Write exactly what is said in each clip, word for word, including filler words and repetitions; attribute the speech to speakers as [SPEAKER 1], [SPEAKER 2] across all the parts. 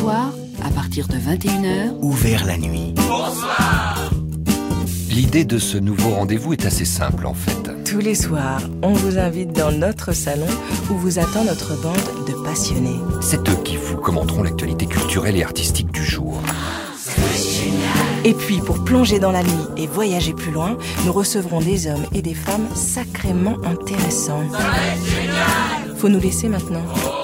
[SPEAKER 1] soirs, à partir de vingt et une heures,
[SPEAKER 2] ouvert la nuit.
[SPEAKER 3] Bonsoir.
[SPEAKER 4] L'idée de ce nouveau rendez-vous est assez simple en fait.
[SPEAKER 5] Tous les soirs, on vous invite dans notre salon où vous attend notre bande de passionnés.
[SPEAKER 4] C'est eux qui vous commenteront l'actualité culturelle et artistique du jour.
[SPEAKER 5] Et puis, pour plonger dans la nuit et voyager plus loin, nous recevrons des hommes et des femmes sacrément intéressants.
[SPEAKER 3] Ça va être génial.
[SPEAKER 5] Faut nous laisser maintenant.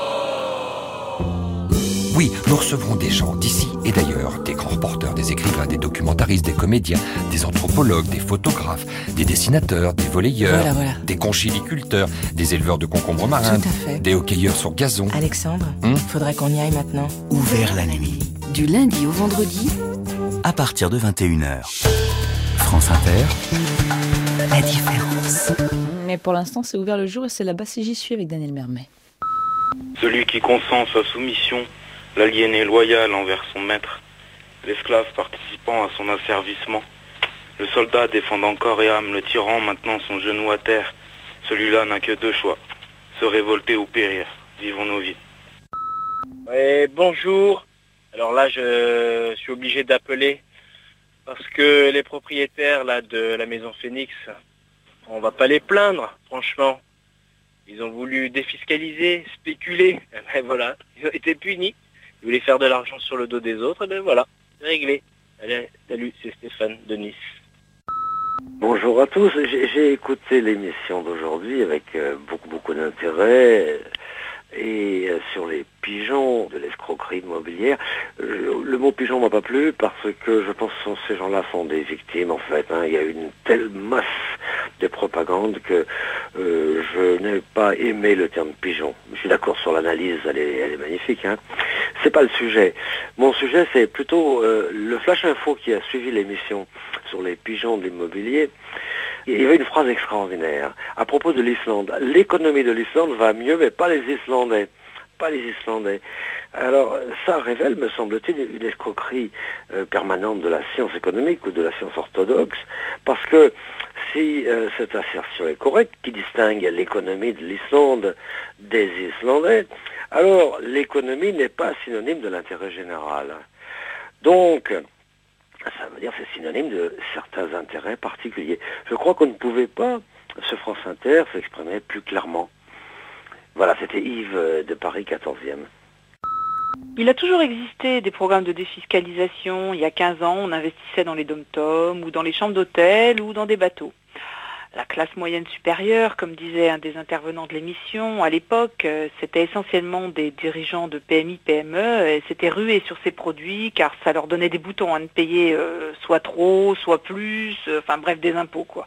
[SPEAKER 4] Oui, nous recevrons des gens d'ici et d'ailleurs, des grands reporters, des écrivains, des documentaristes, des comédiens, des anthropologues, des photographes, des dessinateurs, des volleyeurs,
[SPEAKER 5] voilà, voilà.
[SPEAKER 4] des conchiliculteurs, des éleveurs de concombres marins,
[SPEAKER 5] Tout à fait.
[SPEAKER 4] des hockeyeurs sur gazon.
[SPEAKER 5] Alexandre,
[SPEAKER 4] Hum
[SPEAKER 5] faudrait qu'on y aille maintenant.
[SPEAKER 2] Ouvert la nuit.
[SPEAKER 1] du lundi au vendredi,
[SPEAKER 2] À partir de vingt et une heures. France Inter.
[SPEAKER 5] La différence.
[SPEAKER 6] Mais pour l'instant, c'est ouvert le jour et c'est là-bas si j'y suis avec Daniel Mermet.
[SPEAKER 7] Celui qui consent sa soumission, l'aliéné loyal envers son maître, l'esclave participant à son asservissement, le soldat défendant corps et âme le tyran maintenant son genou à terre, celui-là n'a que deux choix, se révolter ou périr. Vivons nos vies.
[SPEAKER 8] Ouais, bonjour. Alors là, je suis obligé d'appeler parce que les propriétaires là de la maison Phoenix, on va pas les plaindre, franchement. Ils ont voulu défiscaliser, spéculer, et ben voilà, ils ont été punis. Ils voulaient faire de l'argent sur le dos des autres, et ben voilà, c'est réglé. Allez, salut, c'est Stéphane de Nice.
[SPEAKER 9] Bonjour à tous, j'ai, j'ai écouté l'émission d'aujourd'hui avec euh, beaucoup beaucoup d'intérêt. Et euh, sur les pigeons de l'escroquerie immobilière, euh, le mot pigeon m'a pas plu parce que je pense que ces gens-là sont des victimes en fait. Hein. Il y a une telle masse de propagande que euh, je n'ai pas aimé le terme pigeon. Je suis d'accord sur l'analyse, elle est, elle est magnifique. Hein. C'est pas le sujet. Mon sujet, c'est plutôt euh, le flash info qui a suivi l'émission sur les pigeons de l'immobilier. Il y avait une phrase extraordinaire à propos de l'Islande. L'économie de l'Islande va mieux, mais pas les Islandais. Pas les Islandais. Alors, ça révèle, me semble-t-il, une escroquerie euh, permanente de la science économique ou de la science orthodoxe, parce que si euh, cette assertion est correcte, qui distingue l'économie de l'Islande des Islandais, alors l'économie n'est pas synonyme de l'intérêt général. Donc, ça veut dire que c'est synonyme de certains intérêts particuliers. Je crois qu'on ne pouvait pas, ce France Inter, s'exprimer plus clairement. Voilà, c'était Yves de Paris quatorzième.
[SPEAKER 10] Il a toujours existé des programmes de défiscalisation. Il y a quinze ans, on investissait dans les dom-toms ou dans les chambres d'hôtel ou dans des bateaux. La classe moyenne supérieure, comme disait un des intervenants de l'émission, à l'époque, c'était essentiellement des dirigeants de P M I, P M E, et s'étaient rués sur ces produits car ça leur donnait des boutons à ne payer euh, soit trop, soit plus, euh, enfin bref, des impôts, quoi.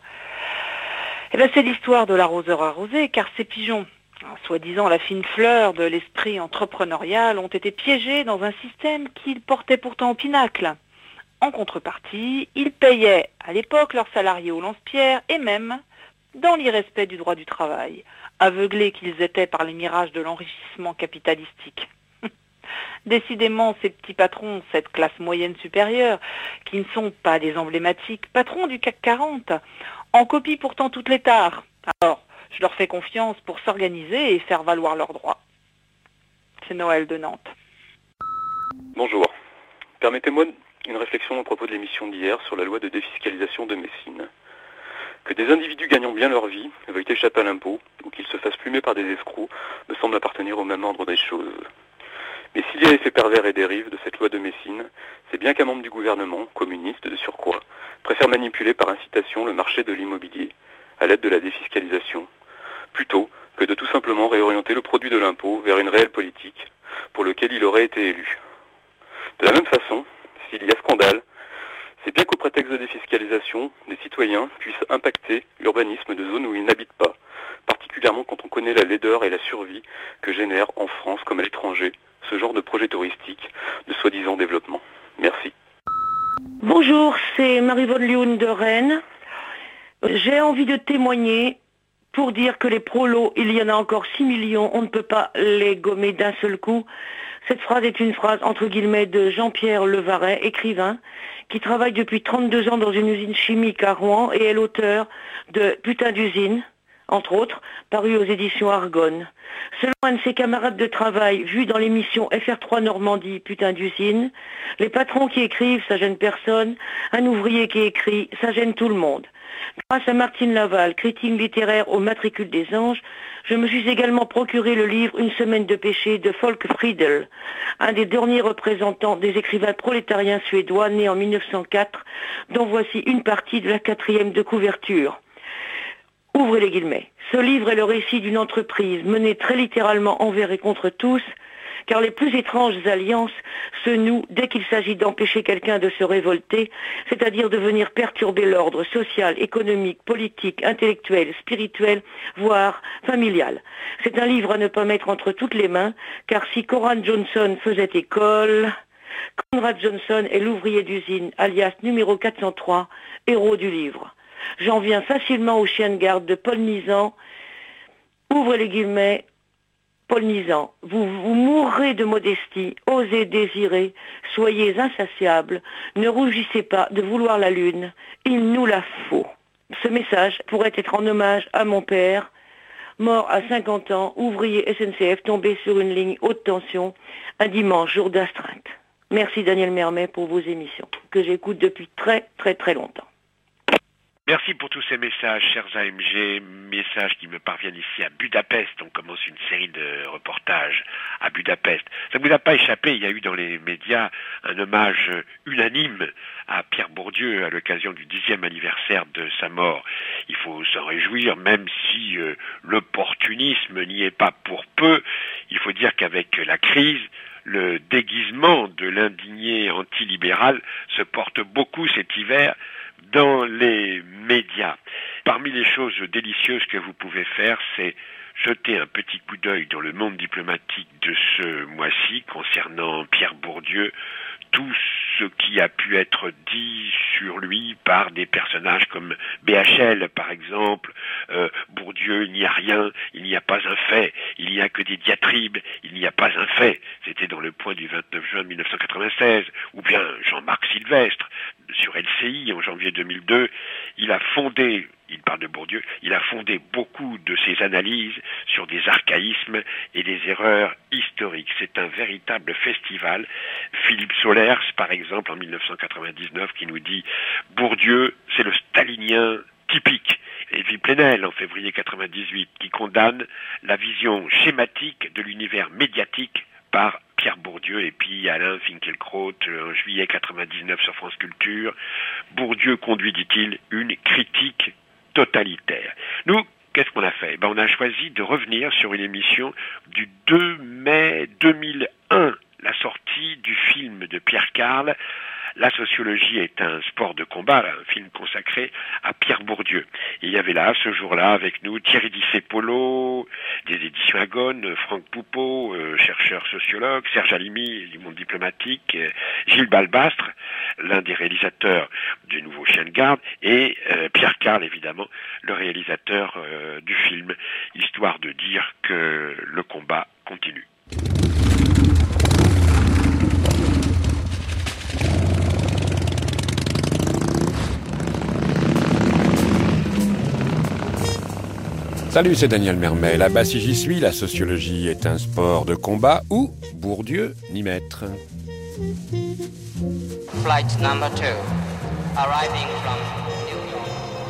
[SPEAKER 10] Et bien c'est l'histoire de l'arroseur arrosé, car ces pigeons, soi-disant la fine fleur de l'esprit entrepreneurial, ont été piégés dans un système qu'ils portaient pourtant au pinacle. En contrepartie, ils payaient à l'époque leurs salariés au lance-pierre et même dans l'irrespect du droit du travail, aveuglés qu'ils étaient par les mirages de l'enrichissement capitalistique. Décidément, ces petits patrons, cette classe moyenne supérieure, qui ne sont pas des emblématiques patrons du C A C quarante, en copient pourtant toutes les tares. Alors, je leur fais confiance pour s'organiser et faire valoir leurs droits. C'est Noël de Nantes.
[SPEAKER 11] Bonjour. Permettez-moi une réflexion à propos de l'émission d'hier sur la loi de défiscalisation de Messine. Que des individus gagnant bien leur vie veuillent échapper à l'impôt ou qu'ils se fassent plumer par des escrocs me semble appartenir au même ordre des choses. Mais s'il y a effet pervers et dérive de cette loi de Messine, c'est bien qu'un membre du gouvernement, communiste de surcroît, préfère manipuler par incitation le marché de l'immobilier à l'aide de la défiscalisation, plutôt que de tout simplement réorienter le produit de l'impôt vers une réelle politique pour lequel il aurait été élu. De la même façon, s'il y a scandale, c'est bien qu'au prétexte de défiscalisation, des citoyens puissent impacter l'urbanisme de zones où ils n'habitent pas, particulièrement quand on connaît la laideur et la survie que génère en France comme à l'étranger ce genre de projet touristique de soi-disant développement. Merci.
[SPEAKER 12] Bonjour, c'est Marie-Vonne Lioun de Rennes. J'ai envie de témoigner pour dire que les prolos, il y en a encore six millions, on ne peut pas les gommer d'un seul coup. Cette phrase est une phrase, entre guillemets, de Jean-Pierre Levaret, écrivain, qui travaille depuis trente-deux ans dans une usine chimique à Rouen et est l'auteur de Putain d'usine, entre autres, paru aux éditions Argonne. Selon un de ses camarades de travail, vu dans l'émission F R trois Normandie, putain d'usine, les patrons qui écrivent, ça gêne personne, un ouvrier qui écrit, ça gêne tout le monde. Grâce à Martine Laval, critique littéraire au Matricule des Anges, je me suis également procuré le livre Une semaine de péché de Folke Friedel, un des derniers représentants des écrivains prolétariens suédois nés en mille neuf cent quatre, dont voici une partie de la quatrième de couverture. Ouvrez les guillemets. Ce livre est le récit d'une entreprise menée très littéralement envers et contre tous, car les plus étranges alliances se nouent dès qu'il s'agit d'empêcher quelqu'un de se révolter, c'est-à-dire de venir perturber l'ordre social, économique, politique, intellectuel, spirituel, voire familial. C'est un livre à ne pas mettre entre toutes les mains, car si Conrad Johnson faisait école, Conrad Johnson est l'ouvrier d'usine, alias numéro quatre cent trois, héros du livre. J'en viens facilement au chien de garde de Paul Nizan. Ouvrez les guillemets. Paul Nizan, vous, vous mourrez de modestie, osez désirer, soyez insatiables, ne rougissez pas de vouloir la lune, il nous la faut. Ce message pourrait être en hommage à mon père, mort à cinquante ans, ouvrier S N C F, tombé sur une ligne haute tension, un dimanche, jour d'astreinte. Merci Daniel Mermet pour vos émissions, que j'écoute depuis très très très longtemps.
[SPEAKER 13] Merci pour tous ces messages, chers A M G, messages qui me parviennent ici à Budapest. On commence une série de reportages à Budapest. Ça ne vous a pas échappé, il y a eu dans les médias un hommage unanime à Pierre Bourdieu à l'occasion du dixième anniversaire de sa mort. Il faut s'en réjouir, même si euh, l'opportunisme n'y est pas pour peu. Il faut dire qu'avec la crise, le déguisement de l'indigné antilibéral se porte beaucoup cet hiver dans les médias. Parmi les choses délicieuses que vous pouvez faire, c'est jeter un petit coup d'œil dans le monde diplomatique de ce mois-ci concernant Pierre Bourdieu, tout ce qui a pu être dit sur lui par des personnages comme B H L par exemple. euh, Bourdieu, il n'y a rien, il n'y a pas un fait, il n'y a que des diatribes, il n'y a pas un fait. C'était dans le Point du vingt-neuf juin mille neuf cent quatre-vingt-seize. Ou bien Jean-Marc Sylvestre sur L C I en janvier deux mille deux. Il a fondé, il parle de Bourdieu, il a fondé beaucoup de ses analyses sur des archaïsmes et des erreurs historiques. C'est un véritable festival. Philippe Solers, par exemple, en mille neuf cent quatre-vingt-dix-neuf, qui nous dit « Bourdieu, c'est le stalinien typique ». Et Edwy Plenel, en février quatre-vingt-dix-huit, qui condamne la vision schématique de l'univers médiatique par Pierre Bourdieu. Et puis Alain Finkielkraut, en juillet quatre-vingt-dix-neuf sur France Culture, Bourdieu conduit, dit-il, une critique totalitaire. Nous, qu'est-ce qu'on a fait? Ben, on a choisi de revenir sur une émission du deux mai deux mille un, la sortie du film de Pierre Carle, La sociologie est un sport de combat, un film consacré à Pierre Bourdieu. Et il y avait là, ce jour-là, avec nous, Thierry Discépolo, des éditions Agone, Franck Poupeau, euh, chercheur sociologue, Serge Alimi, du monde diplomatique, euh, Gilles Balbastre, l'un des réalisateurs du nouveau Chien de garde, et euh, Pierre Carle, évidemment, le réalisateur euh, du film, histoire de dire que le combat continue.
[SPEAKER 4] Salut, c'est Daniel Mermet. Là-bas, si j'y suis, la sociologie est un sport de combat où Bourdieu n'y maître.
[SPEAKER 14] Flight number two, arriving from New York.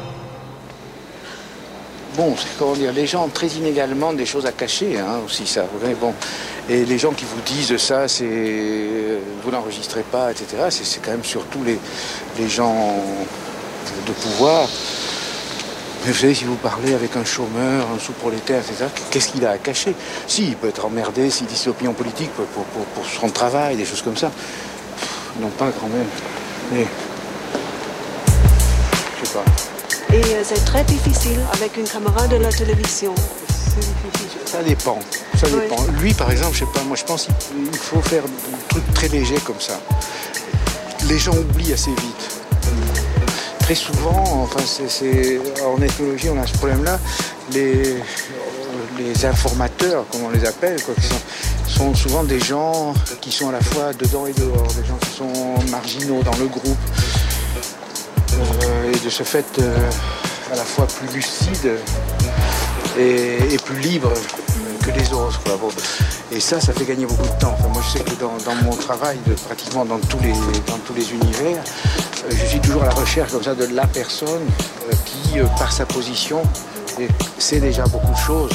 [SPEAKER 15] Bon, c'est comment dire, les gens ont très inégalement des choses à cacher, hein, aussi ça. Bon, et les gens qui vous disent ça, c'est vous n'enregistrez pas, et cetera. C'est, c'est quand même surtout les les gens de pouvoir. Mais vous savez, si vous parlez avec un chômeur, un sous-prolétaire, et cetera, qu'est-ce qu'il a à cacher? Si, il peut être emmerdé s'il dit ses opinions politiques pour, pour, pour, pour son travail, des choses comme ça. Pff, non pas quand même. Mais... je sais pas.
[SPEAKER 16] Et euh, c'est très difficile avec une caméra de la télévision.
[SPEAKER 15] C'est difficile. Ça dépend. Ça dépend. Oui. Lui, par exemple, je sais pas, moi je pense qu'il faut faire des trucs très légers comme ça. Les gens oublient assez vite. Très souvent, enfin, c'est, c'est, en ethnologie, on a ce problème-là. Les, les informateurs, comme on les appelle, quoi, qui sont, sont souvent des gens qui sont à la fois dedans et dehors, des gens qui sont marginaux dans le groupe. Euh, et de ce fait, euh, à la fois plus lucides et, et plus libre que les autres, quoi. Bon. Et ça, ça fait gagner beaucoup de temps. Enfin, moi, je sais que dans, dans mon travail, de, pratiquement dans tous les, dans tous les univers, euh, je suis toujours à la recherche comme ça de la personne euh, qui, euh, par sa position, sait déjà beaucoup de choses.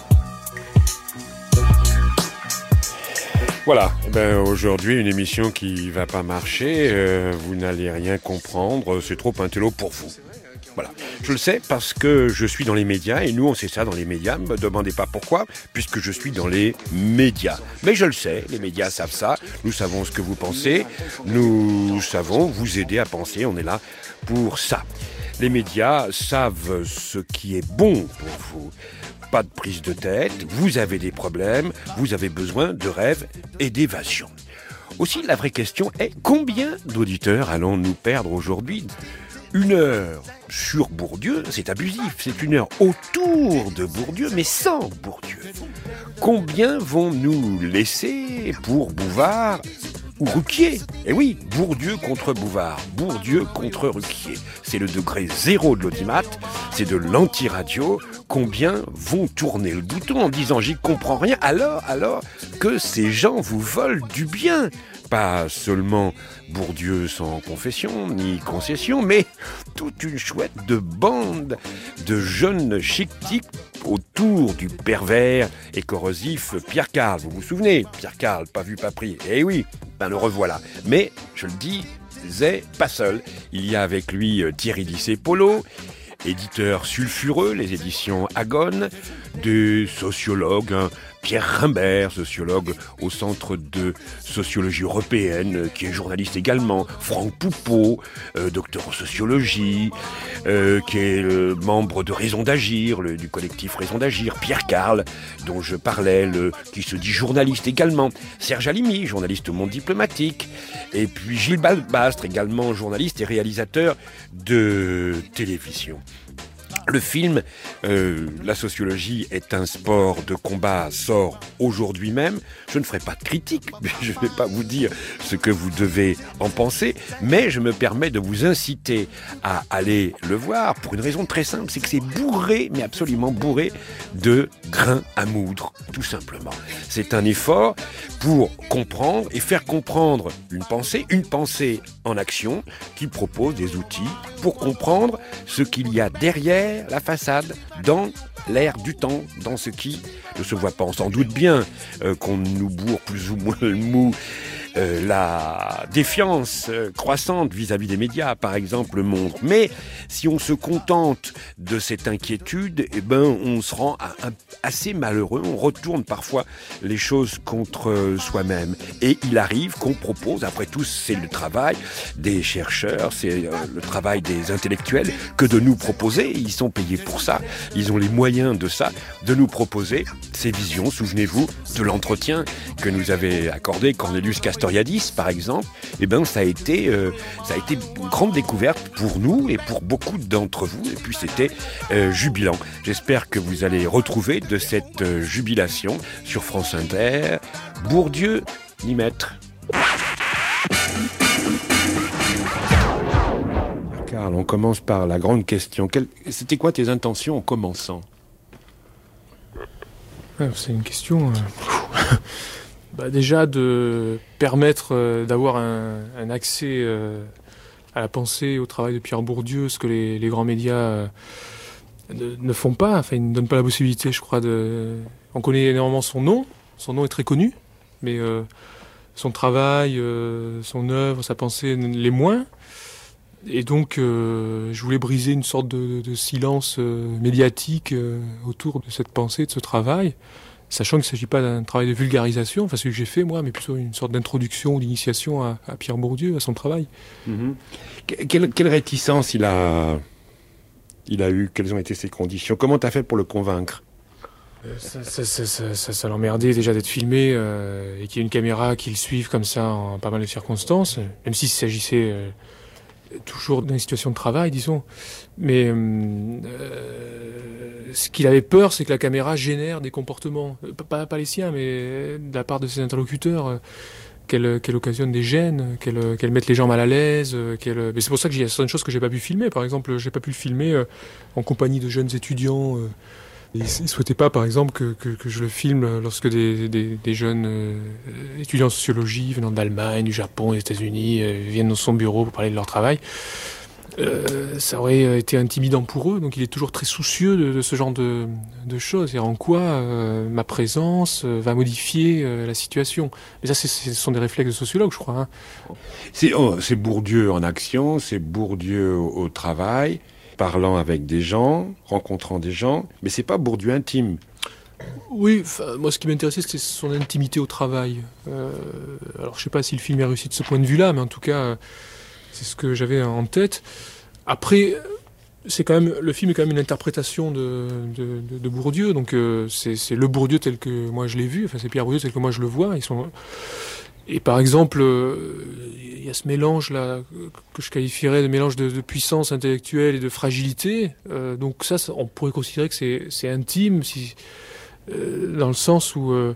[SPEAKER 13] Voilà, eh ben, aujourd'hui une émission qui va pas marcher, euh, vous n'allez rien comprendre, c'est trop intello pour vous. Voilà, je le sais parce que je suis dans les médias et nous on sait ça dans les médias, ne me demandez pas pourquoi, puisque je suis dans les médias. Mais je le sais, les médias savent ça, nous savons ce que vous pensez, nous savons vous aider à penser, on est là pour ça. Les médias savent ce qui est bon pour vous. Pas de prise de tête, vous avez des problèmes, vous avez besoin de rêves et d'évasion. Aussi, la vraie question est combien d'auditeurs allons-nous perdre aujourd'hui ? Une heure sur Bourdieu, c'est abusif, c'est une heure autour de Bourdieu, mais sans Bourdieu. Combien vont nous laisser pour Bouvard ou Ruquier? Eh oui, Bourdieu contre Bouvard, Bourdieu contre Ruquier. C'est le degré zéro de l'audimat, c'est de l'anti-radio. Combien vont tourner le bouton en disant « j'y comprends rien » alors, alors que ces gens vous volent du bien. Pas seulement Bourdieu sans confession ni concession, mais toute une chouette de bande de jeunes chic-tics autour du pervers et corrosif Pierre Carl. Vous vous souvenez, Pierre Carl, pas vu, pas pris. Eh oui, ben le revoilà. Mais, je le dis, c'est pas seul. Il y a avec lui Thierry Dissé-Polo, éditeur sulfureux, les éditions Agone, des sociologues, hein, Pierre Rimbert, sociologue au Centre de sociologie européenne, qui est journaliste également, Franck Poupeau, euh, docteur en sociologie, euh, qui est euh, membre de Raison d'Agir, le, du collectif Raison d'Agir, Pierre Carl, dont je parlais, le, qui se dit journaliste également, Serge Halimi, journaliste au Monde diplomatique, et puis Gilles Balbastre, également journaliste et réalisateur de télévision. Le film euh, « La sociologie est un sport de combat » sort aujourd'hui même. Je ne ferai pas de critique, je ne vais pas vous dire ce que vous devez en penser, mais je me permets de vous inciter à aller le voir pour une raison très simple, c'est que c'est bourré, mais absolument bourré de grains à moudre, tout simplement. C'est un effort pour comprendre et faire comprendre une pensée, une pensée en action, qui propose des outils pour comprendre ce qu'il y a derrière la façade, dans l'air du temps, dans ce qui ne se voit pas. On s'en doute bien euh, qu'on nous bourre plus ou moins le mou. Euh, la défiance euh, croissante vis-à-vis des médias, par exemple, le montre. Mais si on se contente de cette inquiétude, eh ben, on se rend à, à, assez malheureux. On retourne parfois les choses contre euh, soi-même. Et il arrive qu'on propose, après tout, c'est le travail des chercheurs, c'est euh, le travail des intellectuels, que de nous proposer, ils sont payés pour ça, ils ont les moyens de ça, de nous proposer ces visions. Souvenez-vous de l'entretien que nous avait accordé Cornelius Castoriadis, par exemple. Eh ben, ça a été, euh, ça a été une grande découverte pour nous et pour beaucoup d'entre vous. Et puis, c'était euh, jubilant. J'espère que vous allez retrouver de cette euh, jubilation sur France Inter. Bourdieu, ni maître. Carl, on commence par la grande question. Quelle... C'était quoi tes intentions en commençant ?
[SPEAKER 17] C'est une question... Euh... bah déjà de permettre euh, d'avoir un, un accès euh, à la pensée, au travail de Pierre Bourdieu, ce que les, les grands médias euh, ne, ne font pas. Enfin, ils ne donnent pas la possibilité, je crois, de... On connaît énormément son nom. Son nom est très connu. Mais euh, son travail, euh, son œuvre, sa pensée, les moins. Et donc, euh, je voulais briser une sorte de, de silence euh, médiatique euh, autour de cette pensée, de ce travail, sachant qu'il ne s'agit pas d'un travail de vulgarisation, enfin celui que j'ai fait moi, mais plutôt une sorte d'introduction ou d'initiation à, à Pierre Bourdieu, à son travail.
[SPEAKER 13] Mmh. Quelle, quelle réticence il a, il a eu? Quelles ont été ses conditions? Comment tu as fait pour le convaincre?
[SPEAKER 17] Ça, ça, ça, ça, ça, ça l'emmerdait déjà d'être filmé euh, et qu'il y ait une caméra qui le suive comme ça en pas mal de circonstances, même s'il s'agissait... Euh, toujours dans une situation de travail, disons. Mais euh, ce qu'il avait peur, c'est que la caméra génère des comportements, pas, pas les siens, mais de la part de ses interlocuteurs, qu'elle, qu'elle occasionne des gênes, qu'elle, qu'elle mette les gens mal à l'aise. Qu'elle... Mais c'est pour ça qu'il y a certaines choses que j'ai pas pu filmer. Par exemple, j'ai pas pu le filmer en compagnie de jeunes étudiants Il ne souhaitait pas, par exemple, que, que, que je le filme lorsque des, des, des jeunes euh, étudiants en sociologie venant d'Allemagne, du Japon, des États-Unis euh, viennent dans son bureau pour parler de leur travail. Euh, ça aurait été intimidant pour eux, donc il est toujours très soucieux de, de ce genre de, de choses, et en quoi euh, ma présence euh, va modifier euh, la situation. Mais ça, c'est, ce sont des réflexes de sociologue, je crois. Hein.
[SPEAKER 18] C'est, oh, c'est Bourdieu en action, c'est Bourdieu au, au travail, parlant avec des gens, rencontrant des gens, mais c'est pas Bourdieu intime.
[SPEAKER 17] Oui, moi ce qui m'intéressait c'était son intimité au travail. Euh, alors je sais pas si le film est réussi de ce point de vue-là, mais en tout cas c'est ce que j'avais en tête. Après, c'est quand même le film est quand même une interprétation de, de, de, de Bourdieu, donc euh, c'est, c'est le Bourdieu tel que moi je l'ai vu. Enfin c'est Pierre Bourdieu tel que moi je le vois. Ils sont et par exemple, il euh, y a ce mélange là que je qualifierais de mélange de, de puissance intellectuelle et de fragilité. Euh, donc ça, ça, on pourrait considérer que c'est, c'est intime, si, euh, dans le sens où euh,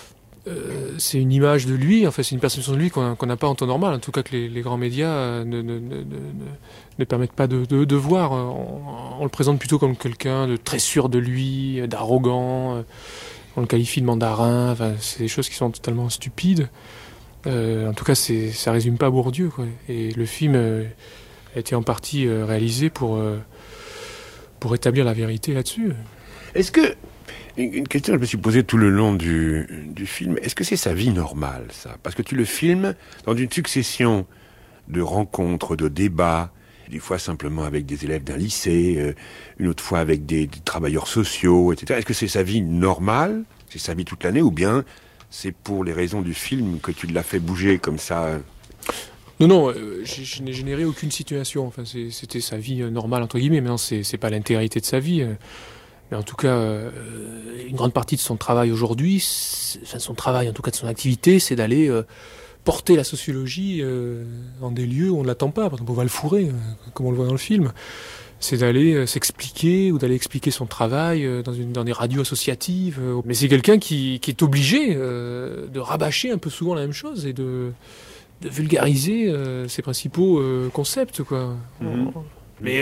[SPEAKER 17] euh, c'est une image de lui. Enfin, c'est une perception de lui qu'on n'a pas en temps normal. En tout cas, que les, les grands médias ne, ne, ne, ne, ne permettent pas de, de, de voir. On, on le présente plutôt comme quelqu'un de très sûr de lui, d'arrogant. On le qualifie de mandarin. Enfin, c'est des choses qui sont totalement stupides. Euh, en tout cas, c'est, ça résume pas Bourdieu, quoi. Et le film euh, a été en partie euh, réalisé pour, euh, pour établir la vérité là-dessus.
[SPEAKER 18] Est-ce que, une question que je me suis posée tout le long du, du film, est-ce que c'est sa vie normale, ça ? Parce que tu le filmes dans une succession de rencontres, de débats, des fois simplement avec des élèves d'un lycée, euh, une autre fois avec des, des travailleurs sociaux, et cetera. Est-ce que c'est sa vie normale ? C'est sa vie toute l'année, ou bien c'est pour les raisons du film que tu l'as fait bouger comme ça ?
[SPEAKER 17] Non, non, euh, je, je n'ai généré aucune situation. Enfin, c'est, c'était sa vie euh, normale, entre guillemets. Maintenant, c'est, c'est pas l'intégralité de sa vie. Euh, mais en tout cas, euh, une grande partie de son travail aujourd'hui, enfin, son travail, en tout cas de son activité, c'est d'aller euh, porter la sociologie euh, dans des lieux où on ne l'attend pas. Par exemple, au Val-Fouré, euh, comme on le voit dans le film. C'est d'aller euh, s'expliquer ou d'aller expliquer son travail euh, dans, une, dans des radios associatives. Euh. Mais c'est quelqu'un qui, qui est obligé euh, de rabâcher un peu souvent la même chose et de, de vulgariser euh, ses principaux euh, concepts, quoi. Mm-hmm. Mais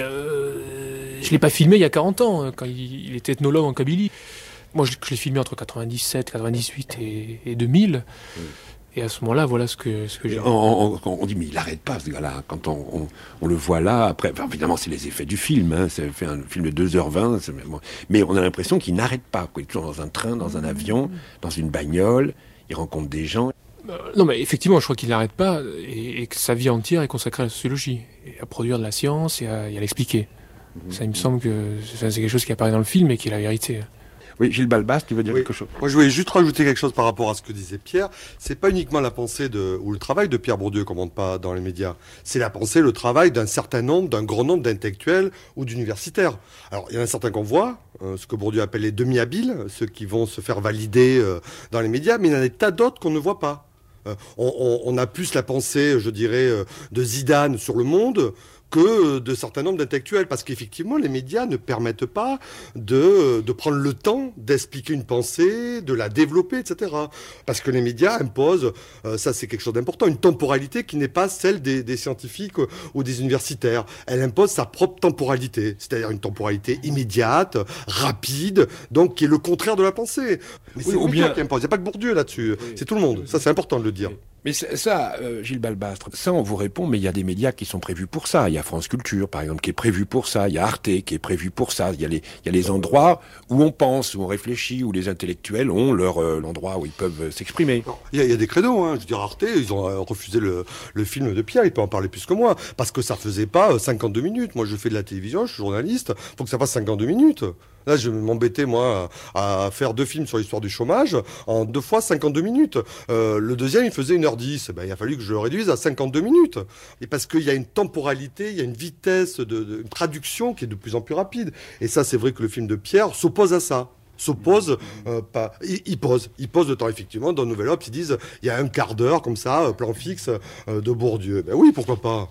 [SPEAKER 17] euh, je l'ai pas filmé il y a quarante ans, quand il, il était ethnologue en Kabylie. Moi, je, je l'ai filmé entre quatre-vingt-dix-sept, quatre-vingt-dix-huit et, et deux mille. Mm. Et à ce moment-là, voilà ce que, ce que j'ai...
[SPEAKER 18] On, on, on dit, mais il n'arrête pas, ce gars-là. Quand on, on, on le voit là, après... Enfin, évidemment, c'est les effets du film. Hein, c'est fait un film de deux heures vingt. C'est, mais on a l'impression qu'il n'arrête pas. Quoi. Il est toujours dans un train, dans un avion, dans une bagnole. Il rencontre des gens.
[SPEAKER 17] Euh, non, mais effectivement, je crois qu'il n'arrête pas. Et, et que sa vie entière est consacrée à la sociologie. Et à produire de la science et à, et à l'expliquer. Mmh. Ça, il me semble que c'est quelque chose qui apparaît dans le film et qui est la vérité.
[SPEAKER 18] Oui, Gilles Balbas, tu veux dire oui. quelque chose ?
[SPEAKER 19] Moi, je voulais juste rajouter quelque chose par rapport à ce que disait Pierre. C'est pas uniquement la pensée de, ou le travail de Pierre Bourdieu qu'on montre pas dans les médias. C'est la pensée, le travail d'un certain nombre, d'un grand nombre d'intellectuels ou d'universitaires. Alors, il y en a certains qu'on voit, euh, ce que Bourdieu appelle les demi-habiles, ceux qui vont se faire valider euh, dans les médias, mais il y en a des tas d'autres qu'on ne voit pas. Euh, on, on, on a plus la pensée, je dirais, euh, de Zidane sur le monde, que de certains nombres d'intellectuels, parce qu'effectivement, les médias ne permettent pas de, de prendre le temps d'expliquer une pensée, de la développer, et cetera. Parce que les médias imposent, euh, ça c'est quelque chose d'important, une temporalité qui n'est pas celle des, des scientifiques ou des universitaires. Elle impose sa propre temporalité, c'est-à-dire une temporalité immédiate, rapide, donc qui est le contraire de la pensée. Mais oui, c'est ou bien qui impose. Il n'y a pas que Bourdieu là-dessus, oui. C'est tout le monde. Ça, c'est important de le dire.
[SPEAKER 18] Oui. Mais ça, euh, Gilles Balbastre, ça on vous répond, mais il y a des médias qui sont prévus pour ça. Il y a France Culture, par exemple, qui est prévu pour ça. Il y a Arte qui est prévu pour ça. Il y a les, il y a les endroits où on pense, où on réfléchit, où les intellectuels ont leur euh, l'endroit où ils peuvent s'exprimer.
[SPEAKER 19] Il y a, il y a des créneaux, hein. Je veux dire, Arte, ils ont euh, refusé le, le film de Pierre. Il peut en parler plus que moi, parce que ça faisait pas euh, cinquante-deux minutes. Moi, je fais de la télévision, je suis journaliste. Faut que ça fasse cinquante-deux minutes. Là, je m'embêtais, moi, à faire deux films sur l'histoire du chômage en deux fois cinquante-deux minutes. Euh, le deuxième, il faisait une heure dix. Ben, il a fallu que je le réduise à cinquante-deux minutes. Et parce qu'il y a une temporalité, il y a une vitesse de, de une traduction qui est de plus en plus rapide. Et ça, c'est vrai que le film de Pierre s'oppose à ça. s'oppose euh, pas. Il, il pose, il pose de temps effectivement dans Nouvel Obs. Ils disent il y a un quart d'heure comme ça, plan fixe euh, de Bourdieu. Ben oui, pourquoi pas.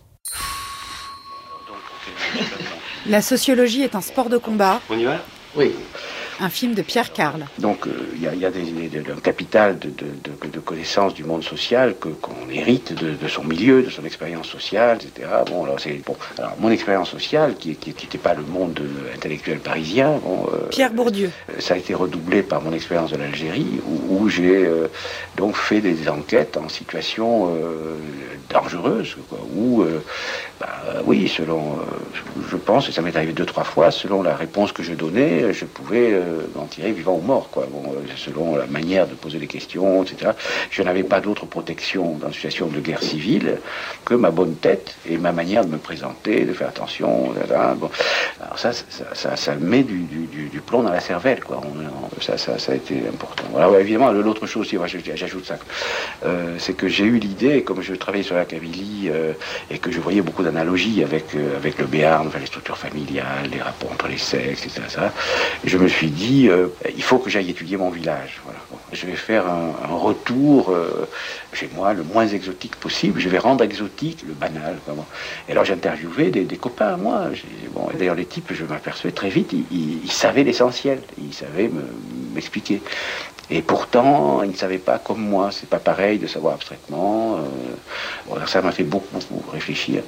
[SPEAKER 20] La sociologie est un sport de combat.
[SPEAKER 21] On y va ? Oui.
[SPEAKER 20] Un film de Pierre Carles.
[SPEAKER 15] Donc il euh, y a, y a des, des, un capital de, de, de, de connaissances du monde social que, qu'on hérite de, de son milieu, de son expérience sociale, et cetera. Bon, alors, c'est, bon, alors mon expérience sociale, qui n'était qui, qui pas le monde intellectuel parisien, bon, euh,
[SPEAKER 20] Pierre Bourdieu.
[SPEAKER 15] Ça a été redoublé par mon expérience de l'Algérie, où, où j'ai euh, donc fait des enquêtes en situation euh, dangereuse, quoi, où, euh, bah, oui, selon, euh, je pense, et ça m'est arrivé deux, trois fois, selon la réponse que je donnais, je pouvais euh, en tirer vivant ou mort, quoi. Bon, euh, selon la manière de poser les questions, et cetera. Je n'avais pas d'autre protection dans une situation de guerre civile que ma bonne tête et ma manière de me présenter, de faire attention. Et cetera. Bon, alors ça, ça, ça, ça met du, du, du plomb dans la cervelle, quoi. On, on, ça, ça, ça a été important. Alors ouais, évidemment, l'autre chose aussi, moi, j'ajoute ça, euh, c'est que j'ai eu l'idée, comme je travaillais sur la Kabylie euh, et que je voyais beaucoup d'analogies avec euh, avec le Béarn, enfin, les structures familiales, les rapports entre les sexes, et cetera. Ça, je me suis dit, euh, il faut que j'aille étudier mon village. Voilà. Bon, je vais faire un, un retour euh, chez moi le moins exotique possible. Je vais rendre exotique le banal. Quoi. Bon. Et alors j'ai interviewé des, des copains à moi. J'ai, bon, d'ailleurs les types, je m'aperçois très vite, ils, ils, ils savaient l'essentiel. Ils savaient me, m'expliquer. Et pourtant, ils ne savaient pas comme moi. C'est pas pareil de savoir abstraitement. Euh, bon, ça m'a fait beaucoup, beaucoup réfléchir.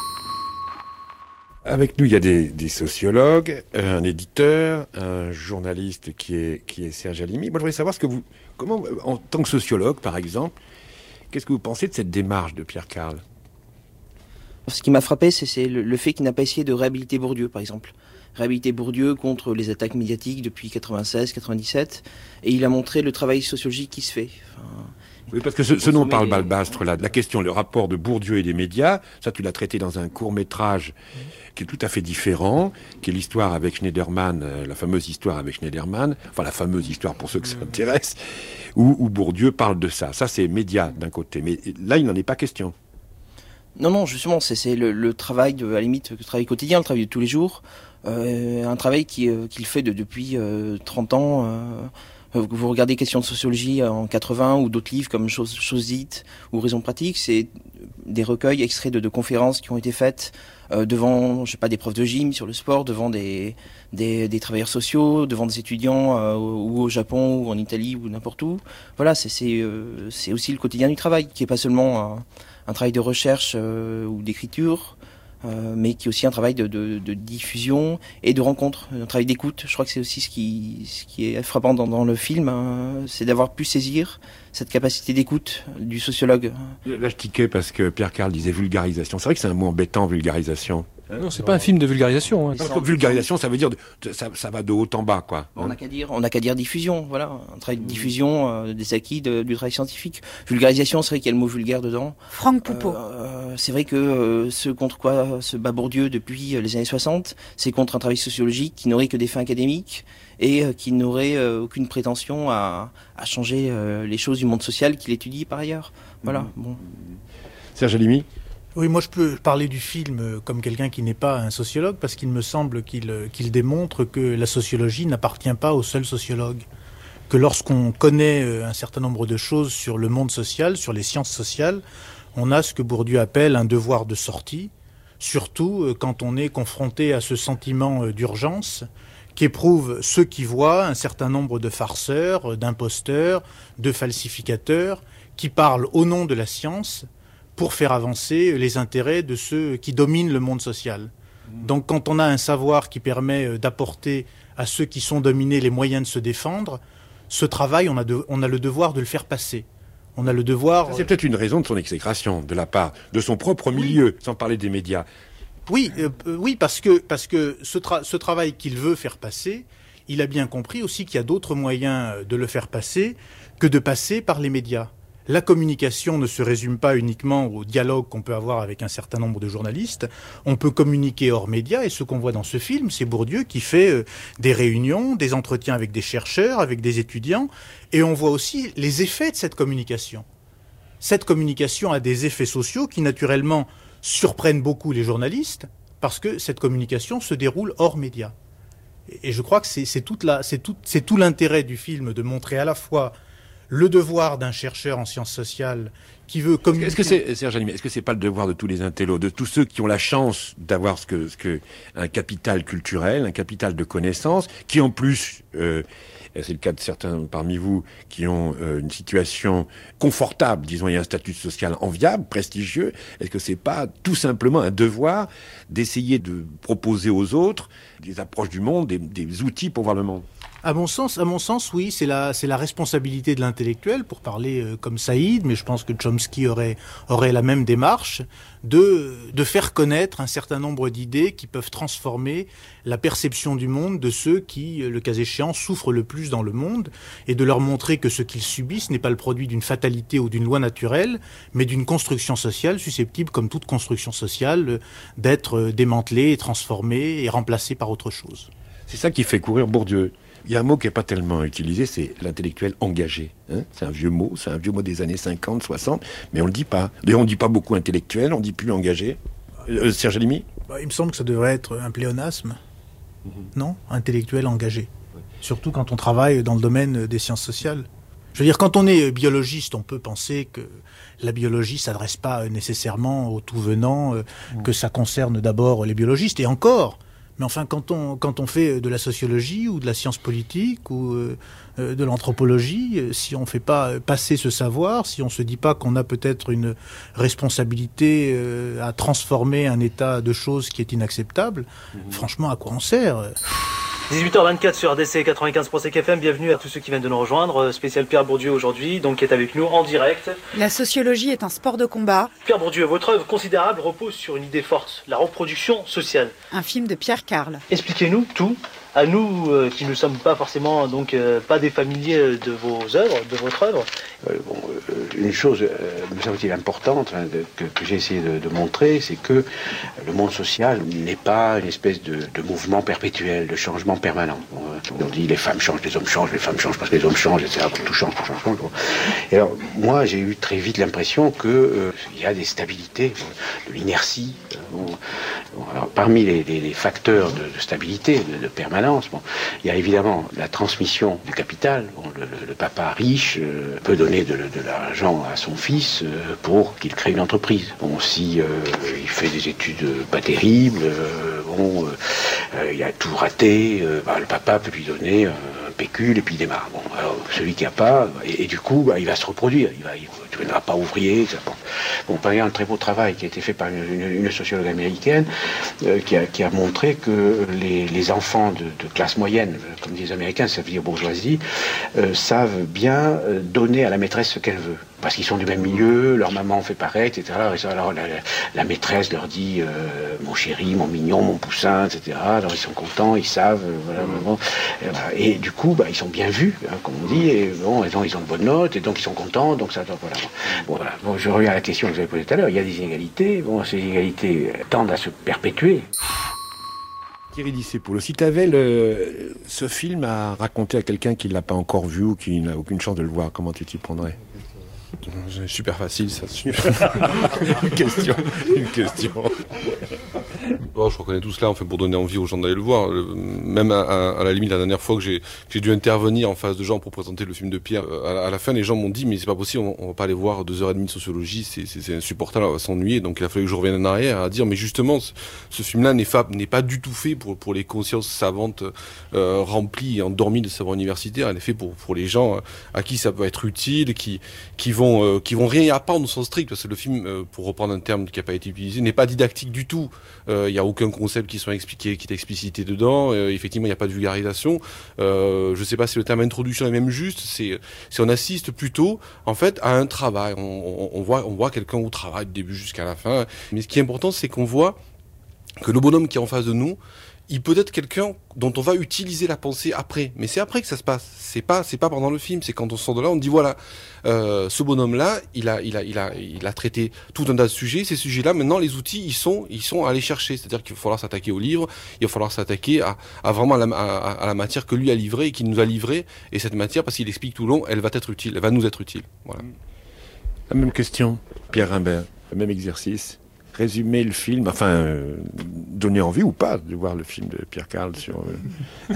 [SPEAKER 18] Avec nous, il y a des, des sociologues, un éditeur, un journaliste qui est, qui est Serge Halimi. Moi, je voudrais savoir ce que vous, comment, en tant que sociologue, par exemple, qu'est-ce que vous pensez de cette démarche de Pierre Carles ?
[SPEAKER 21] Ce qui m'a frappé, c'est, c'est le, le fait qu'il n'a pas essayé de réhabiliter Bourdieu, par exemple. Réhabiliter Bourdieu contre les attaques médiatiques depuis quatre-vingt-seize quatre-vingt-dix-sept, et il a montré le travail sociologique qui se fait. Enfin,
[SPEAKER 18] oui, parce que ce, ce dont parle Balbastre, là, de la question, le rapport de Bourdieu et des médias, ça tu l'as traité dans un court-métrage qui est tout à fait différent, qui est l'histoire avec Schneiderman, euh, la fameuse histoire avec Schneiderman, enfin la fameuse histoire pour ceux que ça intéresse, où, où Bourdieu parle de ça. Ça, c'est médias d'un côté, mais là, il n'en est pas question.
[SPEAKER 21] Non, non, justement, c'est, c'est le, le travail, de, à la limite, le travail quotidien, le travail de tous les jours, euh, un travail qui, euh, qu'il fait de, depuis euh, trente ans. Euh, Vous regardez Questions de sociologie en quatre-vingts ou d'autres livres comme Choses, Choses dites ou Raisons pratiques, c'est des recueils extraits de, de conférences qui ont été faites euh, devant, je sais pas, des profs de gym sur le sport, devant des, des, des travailleurs sociaux, devant des étudiants euh, ou au Japon ou en Italie ou n'importe où. Voilà, c'est, c'est, euh, c'est aussi le quotidien du travail, qui est pas seulement un, un travail de recherche euh, ou d'écriture, Euh, mais qui est aussi un travail de, de, de diffusion et de rencontre, un travail d'écoute. Je crois que c'est aussi ce qui, ce qui est frappant dans, dans le film, hein, c'est d'avoir pu saisir cette capacité d'écoute du sociologue.
[SPEAKER 18] Là, je tiquais parce que Pierre Carles disait vulgarisation. C'est vrai que c'est un mot embêtant, vulgarisation.
[SPEAKER 17] Ah non, c'est pas un film de vulgarisation. Hein.
[SPEAKER 18] Non, vulgarisation, ça veut dire de, ça, ça va de haut en bas, quoi.
[SPEAKER 21] On n'a qu'à dire, on n'a qu'à dire diffusion, voilà, un travail de diffusion euh, des acquis de, du travail scientifique. Vulgarisation, c'est vrai qu'il y a le mot vulgaire dedans.
[SPEAKER 20] Franck Poupeau.
[SPEAKER 21] Euh, c'est vrai que euh, ce contre quoi se bat Bourdieu depuis les années soixante, c'est contre un travail sociologique qui n'aurait que des fins académiques et euh, qui n'aurait euh, aucune prétention à, à changer euh, les choses du monde social qu'il étudie par ailleurs. Voilà. Mmh. Bon.
[SPEAKER 18] Serge Halimi.
[SPEAKER 22] Oui, moi je peux parler du film comme quelqu'un qui n'est pas un sociologue, parce qu'il me semble qu'il, qu'il démontre que la sociologie n'appartient pas aux seuls sociologues. Que lorsqu'on connaît un certain nombre de choses sur le monde social, sur les sciences sociales, on a ce que Bourdieu appelle un devoir de sortie, surtout quand on est confronté à ce sentiment d'urgence qu'éprouvent ceux qui voient un certain nombre de farceurs, d'imposteurs, de falsificateurs, qui parlent au nom de la science pour faire avancer les intérêts de ceux qui dominent le monde social. Donc quand on a un savoir qui permet d'apporter à ceux qui sont dominés les moyens de se défendre, ce travail, on a, de, on a le devoir de le faire passer. On a le devoir...
[SPEAKER 18] C'est peut-être une raison de son exécration, de la part de son propre milieu, oui. Sans parler des médias.
[SPEAKER 22] Oui, euh, oui parce que, parce que ce, tra- ce travail qu'il veut faire passer, il a bien compris aussi qu'il y a d'autres moyens de le faire passer que de passer par les médias. La communication ne se résume pas uniquement au dialogue qu'on peut avoir avec un certain nombre de journalistes. On peut communiquer hors médias, et ce qu'on voit dans ce film, c'est Bourdieu qui fait euh, des réunions, des entretiens avec des chercheurs, avec des étudiants, et on voit aussi les effets de cette communication. Cette communication a des effets sociaux qui, naturellement, surprennent beaucoup les journalistes, parce que cette communication se déroule hors médias. Et, et je crois que c'est, c'est, toute la, c'est, tout, c'est tout l'intérêt du film, de montrer à la fois le devoir d'un chercheur en sciences sociales qui veut communiquer...
[SPEAKER 18] Est-ce que c'est, Serge Halimi, est-ce que c'est pas le devoir de tous les intellos, de tous ceux qui ont la chance d'avoir ce que, ce que, un capital culturel, un capital de connaissances, qui en plus, euh, c'est le cas de certains parmi vous, qui ont euh, une situation confortable, disons, il y a un statut social enviable, prestigieux, est-ce que c'est pas tout simplement un devoir d'essayer de proposer aux autres des approches du monde, des, des outils pour voir le monde?
[SPEAKER 22] À mon sens, à mon sens, oui, c'est la, c'est la responsabilité de l'intellectuel, pour parler euh, comme Saïd, mais je pense que Chomsky aurait, aurait la même démarche, de, de faire connaître un certain nombre d'idées qui peuvent transformer la perception du monde de ceux qui, le cas échéant, souffrent le plus dans le monde, et de leur montrer que ce qu'ils subissent n'est pas le produit d'une fatalité ou d'une loi naturelle, mais d'une construction sociale susceptible, comme toute construction sociale, d'être démantelée, transformée et remplacée par autre chose.
[SPEAKER 18] C'est ça qui fait courir Bourdieu. Il y a un mot qui n'est pas tellement utilisé, c'est l'intellectuel engagé. Hein, c'est un vieux mot, c'est un vieux mot des années cinquante, soixante, mais on ne le dit pas. D'ailleurs, on ne dit pas beaucoup intellectuel, on ne dit plus engagé. Euh, Serge Halimi ?
[SPEAKER 22] Bah, il me semble que ça devrait être un pléonasme, mmh. non ? Intellectuel engagé. Ouais. Surtout quand on travaille dans le domaine des sciences sociales. Je veux dire, quand on est biologiste, on peut penser que la biologie ne s'adresse pas nécessairement aux tout-venants, euh, mmh. que ça concerne d'abord les biologistes, et encore. Mais enfin, quand on, quand on fait de la sociologie ou de la science politique ou euh, de l'anthropologie, si on ne fait pas passer ce savoir, si on ne se dit pas qu'on a peut-être une responsabilité euh, à transformer un état de choses qui est inacceptable, mmh. franchement, à quoi on sert ?
[SPEAKER 1] dix-huit heures vingt-quatre sur R D C quatre-vingt-quinze point cinq F M, bienvenue à tous ceux qui viennent de nous rejoindre. Spécial Pierre Bourdieu aujourd'hui, donc qui est avec nous en direct.
[SPEAKER 20] La sociologie est un sport de combat.
[SPEAKER 1] Pierre Bourdieu, votre œuvre considérable repose sur une idée forte, la reproduction sociale.
[SPEAKER 20] Un film de Pierre Carle.
[SPEAKER 1] Expliquez-nous tout, à nous euh, qui ne sommes pas forcément donc euh, pas des familiers de vos œuvres, de votre œuvre.
[SPEAKER 3] Euh, bon, euh, une chose euh, me semble-t-il importante hein, de, que, que j'ai essayé de, de montrer, c'est que le monde social n'est pas une espèce de, de mouvement perpétuel, de changement permanent. Bon, euh, on dit les femmes changent, les hommes changent, les femmes changent parce que les hommes changent, et cetera. Tout change, tout change, tout change. Et alors, moi, j'ai eu très vite l'impression que euh, il y a des stabilités, de l'inertie. Bon, bon, alors, parmi les, les, les facteurs de, de stabilité, de, de permanence, bon, il y a évidemment la transmission du capital. Bon, le, le, le papa riche euh, peut donner de, de l'argent à son fils euh, pour qu'il crée une entreprise. Bon, si euh, il fait des études pas terribles, euh, bon, euh, il a tout raté, euh, bah, le papa peut lui donner un pécule et puis il démarre. Bon, alors celui qui a pas, et, et du coup, bah, il va se reproduire. Il va, il ne deviendra pas ouvrier. Ça, bon. Bon, par exemple, un très beau travail qui a été fait par une, une, une sociologue américaine euh, qui, a, qui a montré que les, les enfants de, de classe moyenne, comme disent les Américains, ça veut dire bourgeoisie, euh, savent bien euh, donner à la maîtresse ce qu'elle veut. Parce qu'ils sont du même milieu, leur maman fait pareil, et cetera. Alors la, la, la maîtresse leur dit euh, mon chéri, mon mignon, mon poussin, et cetera. Alors ils sont contents, ils savent, euh, voilà, bon, et, voilà. Et du coup, bah, ils sont bien vus, hein, comme on dit, et bon, et donc, ils ont de bonnes notes, et donc ils sont contents, donc ça, donc, voilà. Bon, voilà. Bon, je reviens à la question que vous avez posée tout à l'heure. Il y a des inégalités. Bon, ces inégalités tendent à se perpétuer.
[SPEAKER 18] Thierry Discépolo, si tu avais le, ce film à raconter à quelqu'un qui ne l'a pas encore vu ou qui n'a aucune chance de le voir, comment tu t'y prendrais ?
[SPEAKER 23] Super facile, ça.
[SPEAKER 18] Une question. Une question.
[SPEAKER 23] Bon, je reconnais tout cela, en fait, pour donner envie aux gens d'aller le voir. Même à, à, à la limite, la dernière fois que j'ai, j'ai dû intervenir en face de gens pour présenter le film de Pierre, à la, à la fin, les gens m'ont dit, mais c'est pas possible, on, on va pas aller voir deux heures et demie de sociologie, c'est, c'est, c'est insupportable, on va s'ennuyer. Donc il a fallu que je revienne en arrière à dire, mais justement, ce, ce film-là n'est, fa, n'est pas du tout fait pour, pour les consciences savantes euh, remplies et endormies de savoir universitaire. Il est fait pour, pour les gens à qui ça peut être utile, qui, qui vont, euh, qui vont rien y apprendre au sens strict, parce que le film, euh, pour reprendre un terme qui n'a pas été utilisé, n'est pas didactique du tout. Il euh, n'y a aucun concept qui soit expliqué, qui est explicité dedans. Euh, effectivement, il n'y a pas de vulgarisation. Euh, je ne sais pas si le terme introduction est même juste. C'est, c'est on assiste plutôt, en fait, à un travail. On, on, on voit, on voit quelqu'un au travail du début jusqu'à la fin. Mais ce qui est important, c'est qu'on voit que le bonhomme qui est en face de nous, il peut être quelqu'un dont on va utiliser la pensée après, mais c'est après que ça se passe. C'est pas, c'est pas pendant le film. C'est quand on sort de là, on dit voilà, euh, ce bonhomme-là, il a, il a, il a, il a traité tout un tas de sujets. Ces sujets-là, maintenant, les outils, ils sont, ils sont à aller chercher. C'est-à-dire qu'il va falloir s'attaquer au livre, il va falloir s'attaquer à, à vraiment à la, à, à la matière que lui a livrée et qu'il nous a livrée. Et cette matière, parce qu'il explique tout le long, elle va être utile, elle va nous être utile. Voilà.
[SPEAKER 18] La même question, Pierre Rimbert, le même exercice. Résumer le film, enfin, euh, donné envie ou pas de voir le film de Pierre Carl sur...
[SPEAKER 2] Bon,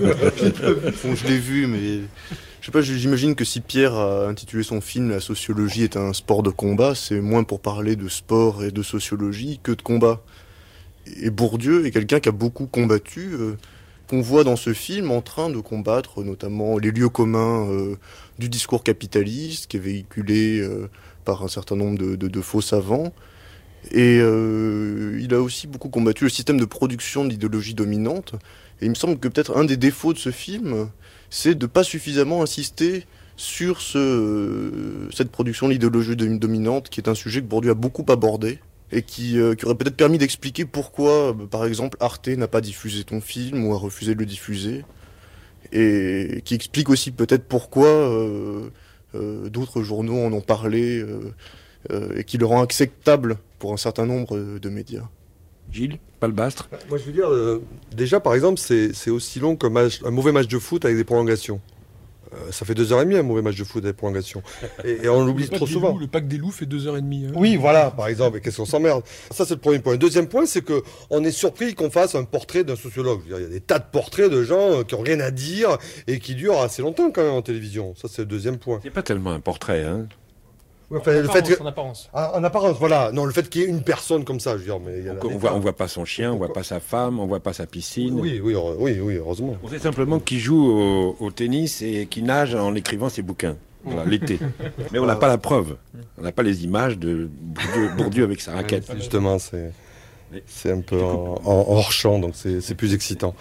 [SPEAKER 2] je l'ai vu, mais... Je sais pas, j'imagine que si Pierre a intitulé son film « La sociologie est un sport de combat », c'est moins pour parler de sport et de sociologie que de combat. Et Bourdieu est quelqu'un qui a beaucoup combattu, euh, qu'on voit dans ce film en train de combattre notamment les lieux communs euh, du discours capitaliste qui est véhiculé euh, par un certain nombre de, de, de faux savants. Et euh, il a aussi beaucoup combattu le système de production de l'idéologie dominante. Et il me semble que peut-être un des défauts de ce film, c'est de ne pas suffisamment insister sur ce, euh, cette production de l'idéologie dominante, qui est un sujet que Bourdieu a beaucoup abordé, et qui, euh, qui aurait peut-être permis d'expliquer pourquoi, euh, par exemple, Arte n'a pas diffusé ton film, ou a refusé de le diffuser, et qui explique aussi peut-être pourquoi euh, euh, d'autres journaux en ont parlé, euh, euh, et qui le rend acceptable pour un certain nombre de médias.
[SPEAKER 18] Gilles Palbastre.
[SPEAKER 19] Moi, je veux dire, euh, déjà, par exemple, c'est aussi long qu'un match, un mauvais match de foot avec des prolongations. Euh, ça fait deux heures et demie un mauvais match de foot avec des prolongations. Et, et on l'oublie trop souvent.
[SPEAKER 5] Loups, le pack des loups fait deux heures et demie. Hein.
[SPEAKER 19] Oui, voilà, par exemple. Et qu'est-ce qu'on s'emmerde. Ça, c'est le premier point. Le deuxième point, c'est que on est surpris qu'on fasse un portrait d'un sociologue. Je veux dire, il y a des tas de portraits de gens qui n'ont rien à dire et qui durent assez longtemps quand même en télévision. Ça, c'est le deuxième point.
[SPEAKER 18] C'est pas tellement un portrait, hein.
[SPEAKER 19] Ouais, enfin, en, le
[SPEAKER 5] apparence,
[SPEAKER 19] fait que...
[SPEAKER 5] en apparence.
[SPEAKER 19] Ah, en apparence, voilà. Non, le fait qu'il y ait une personne comme ça, je veux dire, mais il y en a
[SPEAKER 18] on, voit, on voit pas son chien, on voit pas sa femme, on voit pas sa piscine.
[SPEAKER 19] Oui, oui, oui, oui, heureusement.
[SPEAKER 18] On sait simplement qu'il joue au, au tennis et qu'il nage en écrivant ses bouquins. Voilà, l'été. Mais on n'a pas la preuve. On n'a pas les images de Bourdieu, Bourdieu avec sa raquette.
[SPEAKER 19] Oui, justement, c'est... C'est un peu en, en hors champ, donc c'est plus excitant.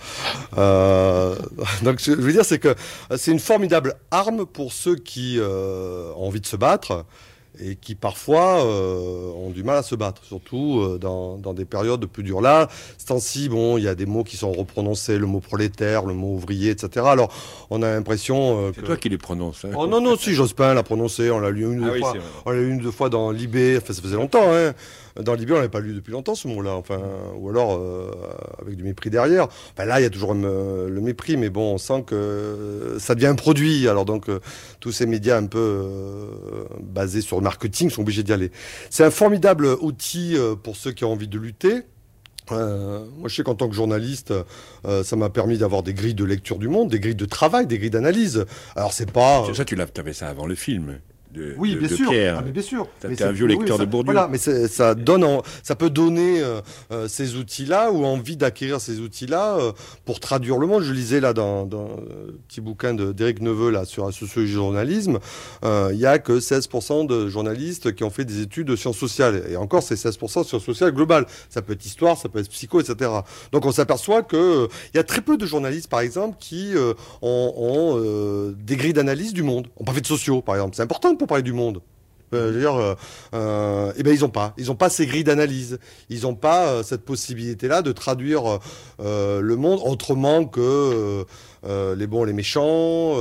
[SPEAKER 19] Euh, donc je veux dire, c'est que c'est une formidable arme pour ceux qui euh, ont envie de se battre et qui parfois euh, ont du mal à se battre, surtout euh, dans, dans des périodes plus dures. Là, ce temps-ci, bon, il y a des mots qui sont reprononcés, le mot prolétaire, le mot ouvrier, et cetera. Alors, on a l'impression... Euh,
[SPEAKER 18] c'est
[SPEAKER 19] que...
[SPEAKER 18] toi qui les prononces. Hein.
[SPEAKER 19] Oh non, non, si, Jospin l'a prononcé, on l'a lu une ou
[SPEAKER 18] ah
[SPEAKER 19] deux
[SPEAKER 18] oui,
[SPEAKER 19] fois. On l'a lu une ou deux fois dans Libé, enfin, ça faisait longtemps, hein. Dans Libé, on l'avait pas lu depuis longtemps, ce mot-là, enfin, ou alors euh, avec du mépris derrière. Enfin, là, il y a toujours euh, le mépris, mais bon, on sent que euh, ça devient un produit. Alors donc, euh, tous ces médias un peu euh, basés sur le marketing sont obligés d'y aller. C'est un formidable outil euh, pour ceux qui ont envie de lutter. Euh, moi, je sais qu'en tant que journaliste, euh, ça m'a permis d'avoir des grilles de lecture du monde, des grilles de travail, des grilles d'analyse. Alors, c'est pas...
[SPEAKER 18] Ça, tu avais ça avant le film. De,
[SPEAKER 19] oui,
[SPEAKER 18] de,
[SPEAKER 19] bien
[SPEAKER 18] de
[SPEAKER 19] sûr.
[SPEAKER 18] Pierre.
[SPEAKER 19] Ah, mais bien sûr.
[SPEAKER 18] T'es un vieux lecteur
[SPEAKER 19] oui, ça,
[SPEAKER 18] de Bourdieu.
[SPEAKER 19] Voilà, mais ça donne, en, ça peut donner euh, euh, ces outils-là ou envie d'acquérir ces outils-là euh, pour traduire le monde. Je lisais là dans, dans un petit bouquin d'Éric Neveu là sur la sociologie du journalisme, euh, il y a que seize pour cent de journalistes qui ont fait des études de sciences sociales. Et encore, c'est seize pour cent de sciences sociales globales. Ça peut être histoire, ça peut être psycho, et cetera. Donc on s'aperçoit que euh, il y a très peu de journalistes, par exemple, qui euh, ont, ont euh, des grilles d'analyse du monde. On pas fait de sociaux, par exemple. C'est important pour parler du monde. Euh, je veux dire, euh, euh, eh ben ils ont pas, ils ont pas ces grilles d'analyse, ils ont pas euh, cette possibilité-là de traduire euh, le monde autrement que euh, les bons, les méchants,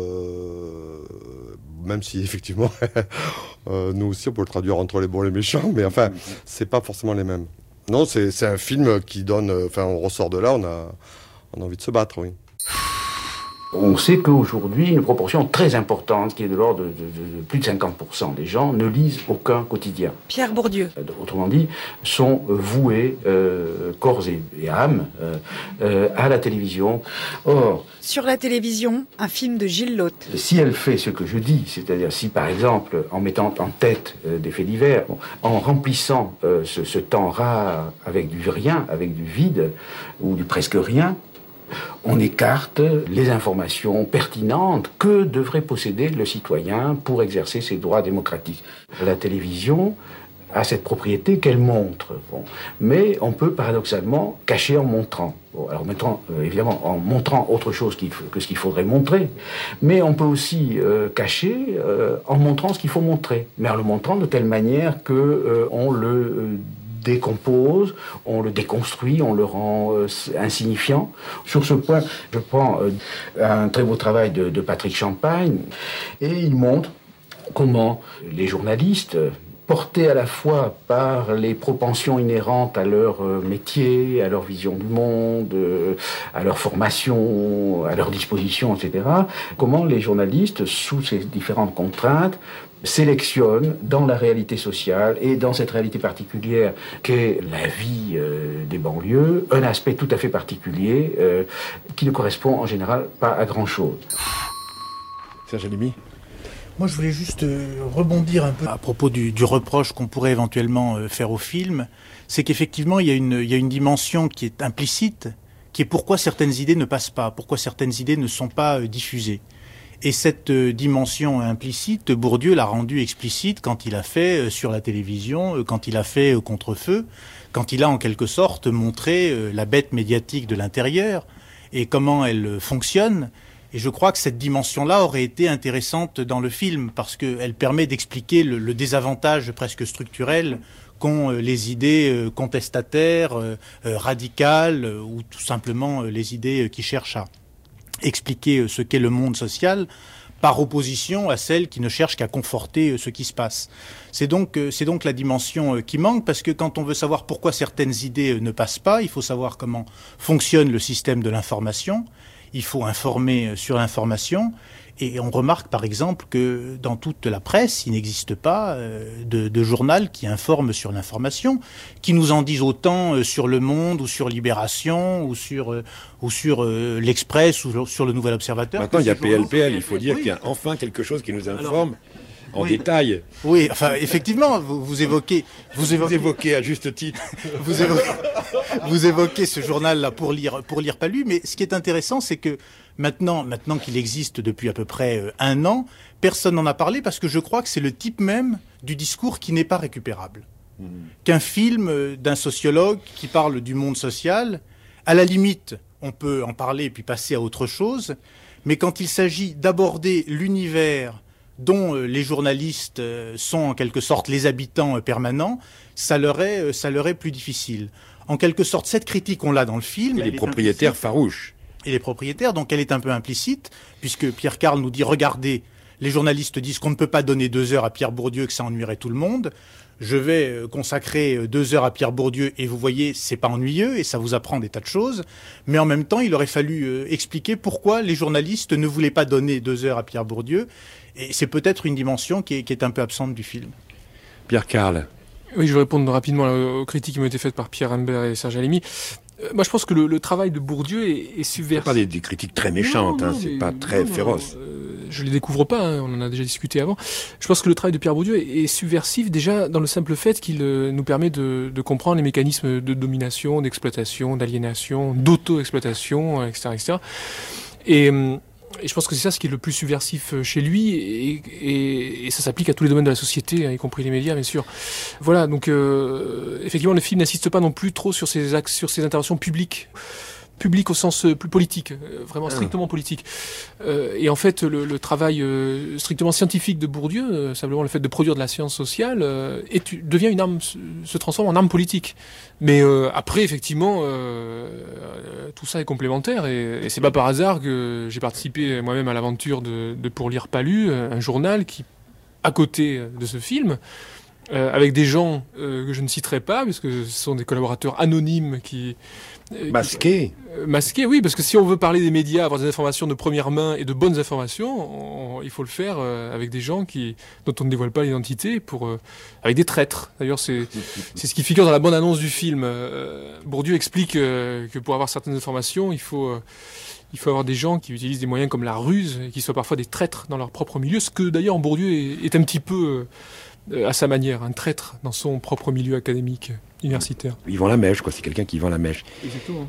[SPEAKER 19] euh, même si effectivement euh, nous aussi on peut le traduire entre les bons et les méchants, mais enfin c'est pas forcément les mêmes. Non, c'est c'est un film qui donne, enfin on ressort de là, on a on a envie de se battre, oui.
[SPEAKER 3] On sait qu'aujourd'hui, une proportion très importante, qui est de l'ordre de, de, de plus de cinquante pour cent des gens, ne lisent aucun quotidien.
[SPEAKER 20] Pierre Bourdieu.
[SPEAKER 3] Autrement dit, sont voués, euh, corps et, et âme, euh, euh, à la télévision. Or,
[SPEAKER 20] sur la télévision, un film de Gilles Lotte.
[SPEAKER 3] Si elle fait ce que je dis, c'est-à-dire si par exemple, en mettant en tête euh, des faits divers, bon, en remplissant euh, ce, ce temps rare avec du rien, avec du vide, ou du presque rien, on écarte les informations pertinentes que devrait posséder le citoyen pour exercer ses droits démocratiques. La télévision a cette propriété qu'elle montre, bon. Mais on peut paradoxalement cacher en montrant. Bon, alors maintenant, euh, évidemment, en montrant autre chose qu'il que ce qu'il faudrait montrer, mais on peut aussi euh, cacher euh, en montrant ce qu'il faut montrer, mais en le montrant de telle manière que euh, on le euh, décompose, on le déconstruit, on le rend euh, insignifiant. Sur ce point, je prends euh, un très beau travail de, de Patrick Champagne, et il montre comment les journalistes,
[SPEAKER 5] portés à la fois par les propensions inhérentes à leur euh, métier, à leur vision du monde, euh, à leur formation, à leur disposition, et cetera. Comment les journalistes, sous ces différentes contraintes, sélectionnent dans la réalité sociale et dans cette réalité particulière qu'est la vie euh, des banlieues, un aspect tout à fait particulier euh, qui ne correspond en général pas à grand-chose.
[SPEAKER 18] Serge Halimi.
[SPEAKER 22] Moi, je voulais juste euh, rebondir un peu à propos du, du reproche qu'on pourrait éventuellement euh, faire au film. C'est qu'effectivement, il y a une, il y a une dimension qui est implicite, qui est pourquoi certaines idées ne passent pas, pourquoi certaines idées ne sont pas euh, diffusées. Et cette euh, dimension implicite, Bourdieu l'a rendue explicite quand il a fait euh, sur la télévision, euh, quand il a fait euh, Contre-feu, quand il a en quelque sorte montré euh, la bête médiatique de l'intérieur et comment elle euh, fonctionne. Et je crois que cette dimension-là aurait été intéressante dans le film parce qu'elle permet d'expliquer le, le désavantage presque structurel qu'ont euh, les idées euh, contestataires, euh, euh, radicales euh, ou tout simplement euh, les idées euh, qui cherchent à expliquer euh, ce qu'est le monde social par opposition à celles qui ne cherchent qu'à conforter euh, ce qui se passe. C'est donc, euh, c'est donc la dimension euh, qui manque parce que quand on veut savoir pourquoi certaines idées euh, ne passent pas, il faut savoir comment fonctionne le système de l'information. Il faut informer sur l'information et on remarque par exemple que dans toute la presse, il n'existe pas de, de journal qui informe sur l'information, qui nous en dise autant sur Le Monde ou sur Libération ou sur, ou sur l'Express ou sur le Nouvel Observateur.
[SPEAKER 18] Maintenant, il y a P L P L, il faut dire oui. qu'il y a enfin quelque chose qui nous informe. Alors, en oui. détail.
[SPEAKER 22] Oui, enfin, effectivement, vous, vous évoquez, vous évoquez,
[SPEAKER 18] vous évoquez à juste titre,
[SPEAKER 22] vous évoquez, vous évoquez ce journal-là pour lire, pour lire pas lu. Mais ce qui est intéressant, c'est que maintenant, maintenant qu'il existe depuis à peu près un an, personne n'en a parlé parce que je crois que c'est le type même du discours qui n'est pas récupérable. Mmh. Qu'un film d'un sociologue qui parle du monde social, à la limite, on peut en parler et puis passer à autre chose. Mais quand il s'agit d'aborder l'univers dont les journalistes sont en quelque sorte les habitants permanents, ça leur est, ça leur est plus difficile. En quelque sorte, cette critique, on l'a dans le film.
[SPEAKER 18] Et les propriétaires farouches.
[SPEAKER 22] Et les propriétaires, donc elle est un peu implicite, puisque Pierre Carl nous dit, regardez, les journalistes disent qu'on ne peut pas donner deux heures à Pierre Bourdieu, que ça ennuierait tout le monde. Je vais consacrer deux heures à Pierre Bourdieu et vous voyez, c'est pas ennuyeux et ça vous apprend des tas de choses. Mais en même temps, il aurait fallu expliquer pourquoi les journalistes ne voulaient pas donner deux heures à Pierre Bourdieu. Et c'est peut-être une dimension qui est, qui est un peu absente du film.
[SPEAKER 18] Pierre Carl.
[SPEAKER 17] Oui, je vais répondre rapidement aux critiques qui m'ont été faites par Pierre Humbert et Serge Halimi. Euh, moi, je pense que le, le travail de Bourdieu est, est subversif.
[SPEAKER 18] C'est pas des, des critiques très méchantes, non, non, hein, c'est pas très non, féroce.
[SPEAKER 17] Non, euh, je les découvre pas, hein, on en a déjà discuté avant. Je pense que le travail de Pierre Bourdieu est, est subversif déjà dans le simple fait qu'il euh, nous permet de, de comprendre les mécanismes de domination, d'exploitation, d'aliénation, d'auto-exploitation, et cetera, et cetera. Et euh, Et je pense que c'est ça ce qui est le plus subversif chez lui, et, et, et ça s'applique à tous les domaines de la société, hein, y compris les médias, bien sûr. Voilà, donc euh, effectivement, le film n'insiste pas non plus trop sur ses axes, sur ses interventions publiques. Public au sens plus politique, vraiment strictement politique. Euh, et en fait, le, le travail euh, strictement scientifique de Bourdieu, euh, simplement le fait de produire de la science sociale, euh, est, devient une arme, se transforme en arme politique. Mais euh, après, effectivement, euh, euh, tout ça est complémentaire, et, et c'est pas par hasard que j'ai participé moi-même à l'aventure de, de Pour lire pas lu, un journal qui, à côté de ce film, euh, avec des gens euh, que je ne citerai pas, parce que ce sont des collaborateurs anonymes qui
[SPEAKER 18] Masqué.
[SPEAKER 17] Euh, masqué, oui, parce que si on veut parler des médias, avoir des informations de première main et de bonnes informations, on, il faut le faire euh, avec des gens qui, dont on ne dévoile pas l'identité, pour, euh, avec des traîtres. D'ailleurs, c'est, c'est ce qui figure dans la bande-annonce du film. Euh, Bourdieu explique euh, que pour avoir certaines informations, il faut, euh, il faut avoir des gens qui utilisent des moyens comme la ruse, et qui soient parfois des traîtres dans leur propre milieu, ce que d'ailleurs Bourdieu est, est un petit peu, euh, à sa manière, un traître dans son propre milieu académique. Universitaire.
[SPEAKER 18] Ils vend la mèche, quoi. C'est quelqu'un qui vend la mèche.
[SPEAKER 17] Exactement.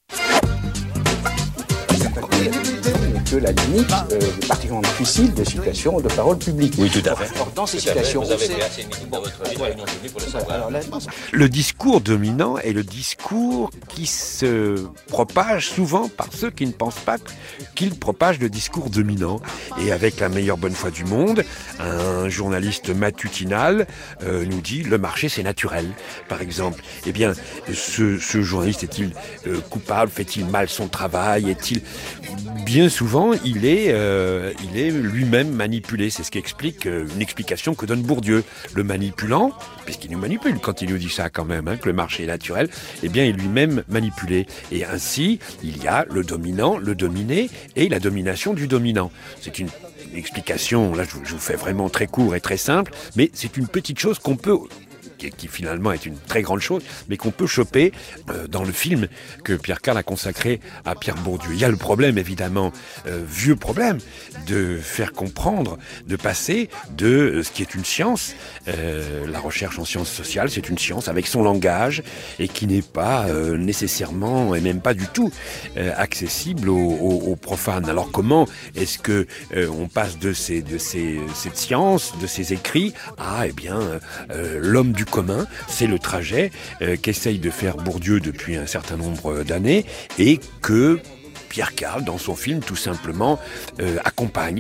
[SPEAKER 5] Que la limite euh, est particulièrement difficile des situations de parole publique.
[SPEAKER 18] Oui, tout à fait.
[SPEAKER 5] Or, dans ces situations,
[SPEAKER 14] vous avez fait assez de meetings dans votre vie, ouais. Non public pour le savoir.
[SPEAKER 5] Alors, là,
[SPEAKER 18] le discours dominant est le discours qui se propage souvent par ceux qui ne pensent pas qu'il propage le discours dominant. Et avec la meilleure bonne foi du monde, un journaliste matutinal euh, nous dit le marché c'est naturel, par exemple. Eh bien, ce, ce journaliste est-il euh, coupable? Fait-il mal son travail? Est-il bien souvent souvent, il est, euh, il est lui-même manipulé. C'est ce qui explique euh, une explication que donne Bourdieu. Le manipulant, puisqu'il nous manipule quand il nous dit ça quand même, hein, que le marché est naturel, eh bien, il est lui-même manipulé. Et ainsi, il y a le dominant, le dominé et la domination du dominant. C'est une explication, là, je vous fais vraiment très court et très simple, mais c'est une petite chose qu'on peut... Qui, qui finalement est une très grande chose, mais qu'on peut choper euh, dans le film que Pierre Carle a consacré à Pierre Bourdieu. Il y a le problème, évidemment, euh, vieux problème, de faire comprendre, de passer de euh, ce qui est une science, euh, la recherche en sciences sociales, c'est une science avec son langage, et qui n'est pas euh, nécessairement, et même pas du tout, euh, accessible aux, aux, aux profanes. Alors comment est-ce que euh, on passe de, ces, de ces, cette science, de ces écrits, à, eh bien, euh, l'homme du commun, c'est le trajet euh, qu'essaye de faire Bourdieu depuis un certain nombre d'années et que Pierre Carle, dans son film, tout simplement, euh, accompagne.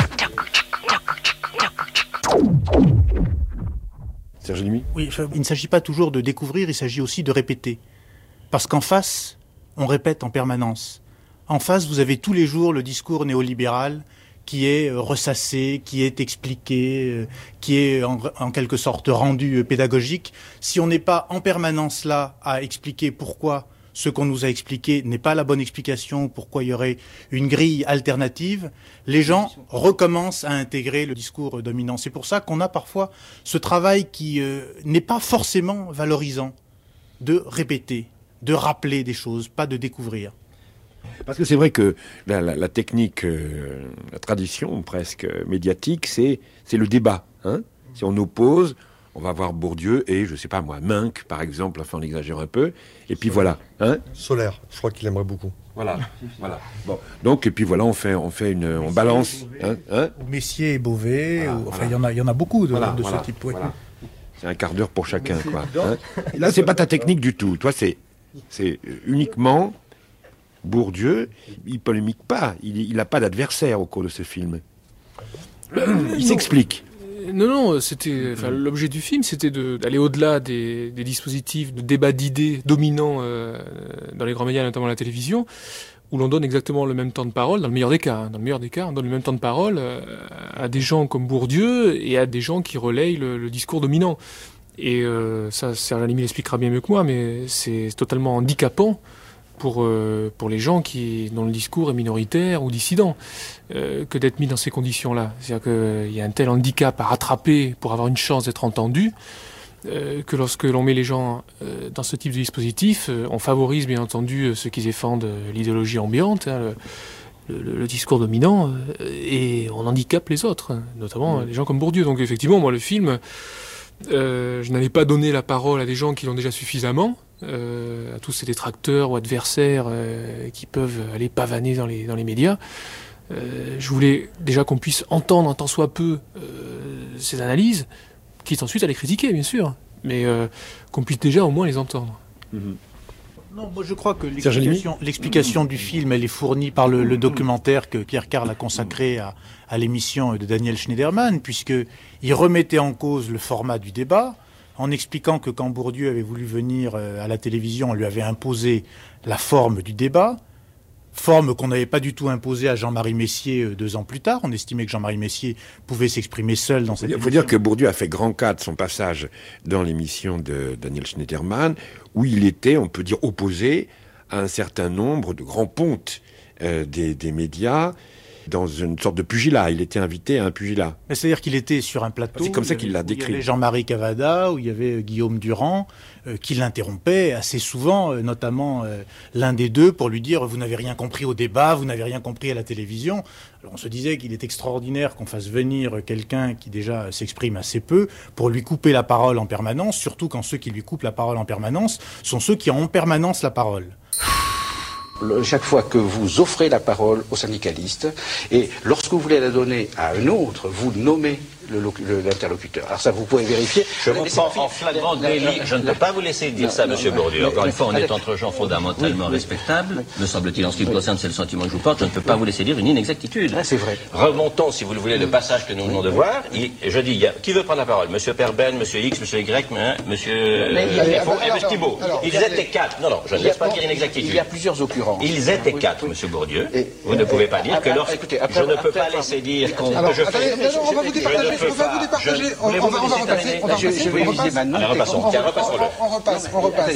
[SPEAKER 18] Serge Lémy ?
[SPEAKER 22] Oui, il ne s'agit pas toujours de découvrir, il s'agit aussi de répéter. Parce qu'en face, on répète en permanence. En face, vous avez tous les jours le discours néolibéral qui est ressassé, qui est expliqué, qui est en, en quelque sorte rendu pédagogique. Si on n'est pas en permanence là à expliquer pourquoi ce qu'on nous a expliqué n'est pas la bonne explication, pourquoi il y aurait une grille alternative, les gens recommencent à intégrer le discours dominant. C'est pour ça qu'on a parfois ce travail qui euh, n'est pas forcément valorisant, de répéter, de rappeler des choses, pas de découvrir.
[SPEAKER 18] Parce que c'est vrai que la, la, la technique, euh, la tradition presque médiatique, c'est, c'est le débat. Hein. Si on oppose, on va voir Bourdieu et, je sais pas moi, Minck, par exemple, enfin on exagère un peu, et puis voilà. Hein.
[SPEAKER 19] Solaire, je crois qu'il aimerait beaucoup.
[SPEAKER 18] Voilà, voilà. Bon, donc, et puis voilà, on fait, on fait une, on balance. Hein, hein.
[SPEAKER 22] Ou Messier et Beauvais,
[SPEAKER 18] Voilà,
[SPEAKER 22] ou, enfin
[SPEAKER 18] voilà.
[SPEAKER 22] il y en a, il y en a beaucoup de,
[SPEAKER 18] Voilà,
[SPEAKER 22] de
[SPEAKER 18] voilà,
[SPEAKER 22] ce type. Oui.
[SPEAKER 18] voilà. C'est un quart d'heure pour chacun, quoi. Hein. Là, c'est pas ta technique du tout. Toi, c'est, c'est uniquement Bourdieu. Il polémique pas. Il n'a pas d'adversaire au cours de ce film. Il s'explique.
[SPEAKER 17] Non, non, c'était, enfin, l'objet du film, c'était de, d'aller au-delà des, des dispositifs de débat d'idées dominants euh, dans les grands médias, notamment la télévision, où l'on donne exactement le même temps de parole, dans le meilleur des cas, hein, dans le meilleur des cas, on donne le même temps de parole euh, à des gens comme Bourdieu et à des gens qui relayent le, le discours dominant. Et euh, ça, Serge Lémy l'expliquera bien mieux que moi, mais c'est totalement handicapant pour euh, pour les gens qui dont le discours est minoritaire ou dissident, euh, que d'être mis dans ces conditions-là. C'est-à-dire qu'il y a un tel handicap à rattraper pour avoir une chance d'être entendu, euh, que lorsque l'on met les gens euh, dans ce type de dispositif, euh, on favorise bien entendu ceux qui défendent euh, l'idéologie ambiante, hein, le, le, le discours dominant, euh, et on handicape les autres, hein, notamment mmh. les gens comme Bourdieu. Donc effectivement, moi le film, euh, je n'avais pas donné la parole à des gens qui l'ont déjà suffisamment, Euh, à tous ces détracteurs ou adversaires euh, qui peuvent aller pavaner dans les, dans les médias. Euh, je voulais déjà qu'on puisse entendre un tant soit peu euh, ces analyses, quitte ensuite à les critiquer, bien sûr, mais euh, qu'on puisse déjà au moins les entendre.
[SPEAKER 22] Mmh. Non, moi je crois que l'explication, l'explication du film, elle est fournie par le, le documentaire que Pierre Carle a consacré à, à l'émission de Daniel Schneiderman, puisqu'il remettait en cause le format du débat, en expliquant que quand Bourdieu avait voulu venir à la télévision, on lui avait imposé la forme du débat, forme qu'on n'avait pas du tout imposée à Jean-Marie Messier deux ans plus tard. On estimait que Jean-Marie Messier pouvait s'exprimer seul dans cette émission.
[SPEAKER 18] Il faut dire que Bourdieu a fait grand cas de son passage dans l'émission de Daniel Schneiderman, où il était, on peut dire, opposé à un certain nombre de grands pontes euh, des, des médias, dans une sorte de pugilat. Il était invité à un pugilat.
[SPEAKER 22] C'est-à-dire qu'il était sur un plateau.
[SPEAKER 18] C'est comme ça qu'il l'a décrit.
[SPEAKER 22] Il y avait Jean-Marie Cavada, où il y avait Guillaume Durand, euh, qui l'interrompait assez souvent, euh, notamment euh, l'un des deux, pour lui dire « Vous n'avez rien compris au débat, vous n'avez rien compris à la télévision ». Alors on se disait qu'il est extraordinaire qu'on fasse venir quelqu'un qui déjà s'exprime assez peu pour lui couper la parole en permanence, surtout quand ceux qui lui coupent la parole en permanence sont ceux qui ont en permanence la parole.
[SPEAKER 3] Chaque fois que vous offrez la parole aux syndicalistes, et lorsque vous voulez la donner à un autre, vous nommez le, le, l'interlocuteur. Alors ça, vous pouvez vérifier.
[SPEAKER 6] Je vous prends en flagrant délit. Je ne peux pas vous laisser dire ça, Monsieur Bourdieu. Encore une fois, on est entre gens fondamentalement respectables. Me semble-t-il, en ce qui me concerne, c'est le sentiment que je vous porte. Je ne peux pas vous laisser dire une inexactitude.
[SPEAKER 3] Ah, c'est vrai.
[SPEAKER 6] Remontons, si vous le voulez, le passage que nous venons de voir. Il, je dis, il y a, qui veut prendre la parole? Monsieur Perben, Monsieur X, Monsieur Y, hein, Monsieur euh, F O et Monsieur Thibault. Ils étaient quatre. Non, non, je ne laisse pas dire inexactitude.
[SPEAKER 3] Il y a plusieurs occurrences.
[SPEAKER 6] Ils étaient quatre, Monsieur Bourdieu. Vous ne pouvez pas dire que lorsque je ne peux pas laisser dire qu'on que je fais.
[SPEAKER 7] On va vous départager. On va vous départager. On va repasser. On va repasser.
[SPEAKER 6] Alors repassons. Tiens, repassons-le.
[SPEAKER 7] On repasse. On repasse.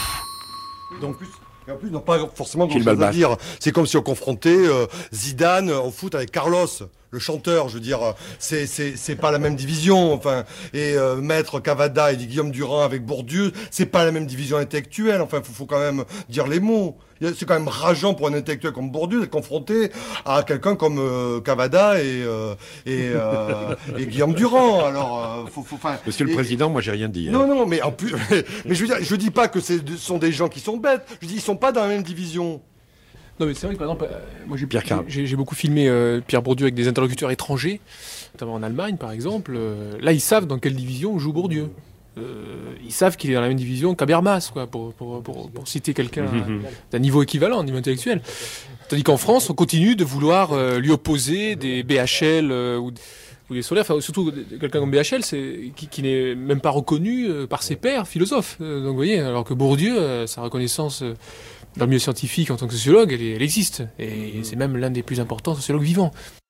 [SPEAKER 19] Donc, et en plus, ils n'ont pas forcément grand chose à dire. C'est comme si on confrontait euh, Zidane au foot avec Carlos, le chanteur. Je veux dire, c'est c'est c'est pas la même division. Enfin, et euh, Maître Cavada et Guillaume Durand avec Bourdieu, c'est pas la même division intellectuelle. Enfin, faut faut quand même dire les mots. C'est quand même rageant pour un intellectuel comme Bourdieu d'être confronté à quelqu'un comme euh, Cavada et euh, et, euh, et Guillaume Durand. Alors, euh, faut, faut, enfin,
[SPEAKER 18] Monsieur le
[SPEAKER 19] et,
[SPEAKER 18] Président, moi j'ai rien dit. Hein.
[SPEAKER 19] Non, non, mais en plus, mais je veux dire, je dis pas que ce sont des gens qui sont bêtes. Je dis, ils sont pas dans la même division.
[SPEAKER 17] Non, mais c'est vrai que par exemple, euh, moi j'ai,
[SPEAKER 18] Pierre
[SPEAKER 17] j'ai, j'ai beaucoup filmé euh, Pierre Bourdieu avec des interlocuteurs étrangers, notamment en Allemagne par exemple. Euh, là, ils savent dans quelle division joue Bourdieu. Euh, ils savent qu'il est dans la même division qu'Habermas, quoi, pour, pour, pour, pour citer quelqu'un mmh. d'un niveau équivalent, niveau intellectuel. Tandis qu'en France, on continue de vouloir euh, lui opposer des B H L euh, ou, ou des Solaire, enfin surtout quelqu'un comme B H L, c'est, qui, qui n'est même pas reconnu euh, par ses pairs philosophes. Euh, donc vous voyez, alors que Bourdieu, euh, sa reconnaissance euh, dans le milieu scientifique en tant que sociologue, elle, elle existe. Et c'est même l'un des plus importants sociologues vivants.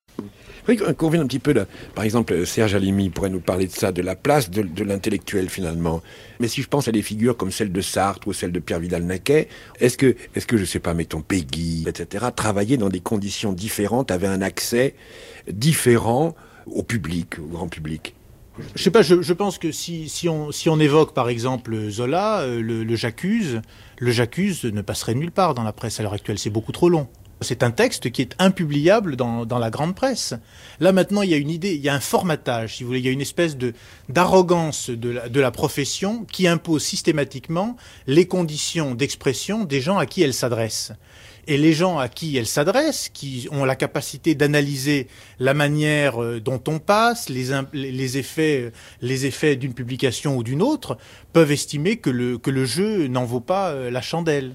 [SPEAKER 18] Oui, qu'on vienne un petit peu là. Par exemple, Serge Halimi pourrait nous parler de ça, de la place de, de l'intellectuel finalement. Mais si je pense à des figures comme celle de Sartre ou celle de Pierre Vidal-Naquet, est-ce que, est-ce que je sais pas, mettons Peggy, et cetera, travailler dans des conditions différentes, avaient un accès différent au public, au grand public?
[SPEAKER 22] Je sais pas, je, je pense que si, si, on, si on évoque par exemple Zola, le, le J'accuse, le J'accuse ne passerait nulle part dans la presse à l'heure actuelle, c'est beaucoup trop long. C'est un texte qui est impubliable dans, dans la grande presse. Là maintenant, il y a une idée, il y a un formatage, si vous voulez, il y a une espèce de d'arrogance de la, de la profession qui impose systématiquement les conditions d'expression des gens à qui elle s'adresse. Et les gens à qui elle s'adresse, qui ont la capacité d'analyser la manière dont on passe, les, les effets, les effets d'une publication ou d'une autre, peuvent estimer que le, que le jeu n'en vaut pas la chandelle.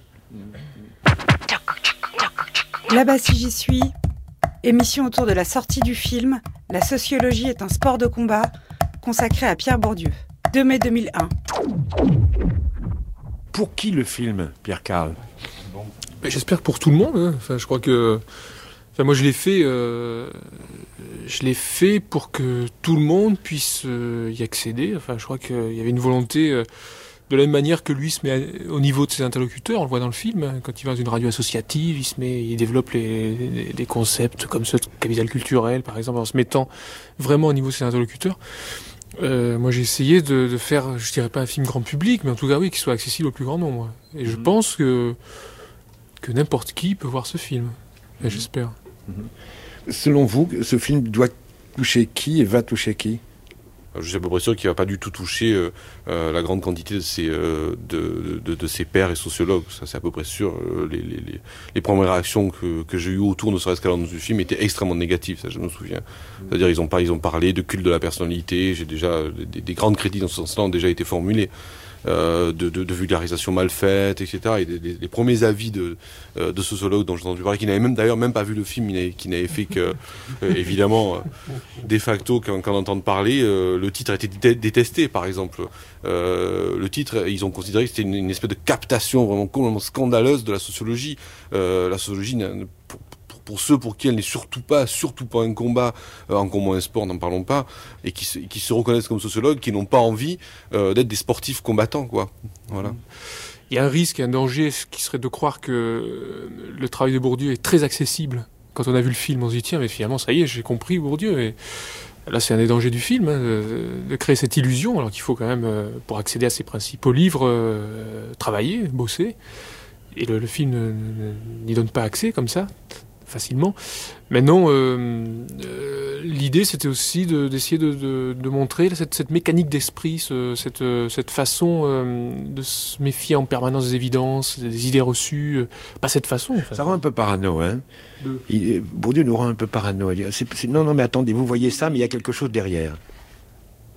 [SPEAKER 20] Là-bas si j'y suis, émission autour de la sortie du film « La sociologie est un sport de combat » consacré à Pierre Bourdieu, deux mai deux mille un.
[SPEAKER 18] Pour qui le film, Pierre Carl?
[SPEAKER 17] Mais j'espère que pour tout le monde. Hein. Enfin, je crois que, enfin, moi je l'ai fait, euh... je l'ai fait pour que tout le monde puisse euh, y accéder. Enfin, je crois qu'il y avait une volonté. Euh... De la même manière que lui se met au niveau de ses interlocuteurs, on le voit dans le film, quand il va dans une radio associative, il se met, il développe les, les, les concepts comme ceux de capital culturel, par exemple, en se mettant vraiment au niveau de ses interlocuteurs. Euh, moi, j'ai essayé de, de faire, je dirais pas un film grand public, mais en tout cas, oui, qu'il soit accessible au plus grand nombre. Et je mmh. pense que, que n'importe qui peut voir ce film. Et mmh. j'espère.
[SPEAKER 18] Mmh. Selon vous, ce film doit toucher qui et va toucher qui ?
[SPEAKER 23] Je suis à peu près sûr qu'il ne va pas du tout toucher euh, euh, la grande quantité de ses, euh, de, de, de ses pairs et sociologues. Ça, c'est à peu près sûr. Euh, les, les, les, les premières réactions que, que j'ai eues autour, ne serait-ce qu'à l'annonce du film, étaient extrêmement négatives, ça je me souviens. Mmh. C'est-à-dire ils ont, pas, ils ont parlé de culte de la personnalité. J'ai déjà, des, des grandes critiques dans ce sens-là ont déjà été formulées. Euh, de, de, de vulgarisation mal faite, et cetera. Et les, les, les premiers avis de, euh, de sociologues dont j'ai entendu parler, qui n'avaient même d'ailleurs même pas vu le film, qui n'avaient fait que, euh, évidemment, euh, de facto, quand, quand on entend parler, euh, le titre a été dé- détesté, par exemple. Euh, le titre, ils ont considéré que c'était une, une espèce de captation vraiment complètement scandaleuse de la sociologie. Euh, la sociologie, pour, pour ceux pour qui elle n'est surtout pas, surtout pas un combat, euh, encore moins un sport, n'en parlons pas, et qui se, qui se reconnaissent comme sociologues, qui n'ont pas envie euh, d'être des sportifs combattants, quoi. Voilà.
[SPEAKER 17] Il y a un risque, un danger, qui serait de croire que le travail de Bourdieu est très accessible. Quand on a vu le film, on se dit tiens, mais finalement, ça y est, j'ai compris Bourdieu. Et là, c'est un des dangers du film, hein, de, de créer cette illusion, alors qu'il faut quand même, euh, pour accéder à ses principaux livres, euh, travailler, bosser. Et le, le film ne, ne, n'y donne pas accès comme ça, facilement. Maintenant, euh, euh, l'idée, c'était aussi de, d'essayer de, de, de montrer cette, cette mécanique d'esprit, ce, cette, cette façon euh, de se méfier en permanence des évidences, des idées reçues. Euh, pas cette façon. En fait.
[SPEAKER 18] Ça rend un peu parano, hein. De... Il, Bourdieu nous rend un peu parano. C'est, c'est, non, non, mais attendez, vous voyez ça, mais il y a quelque chose derrière.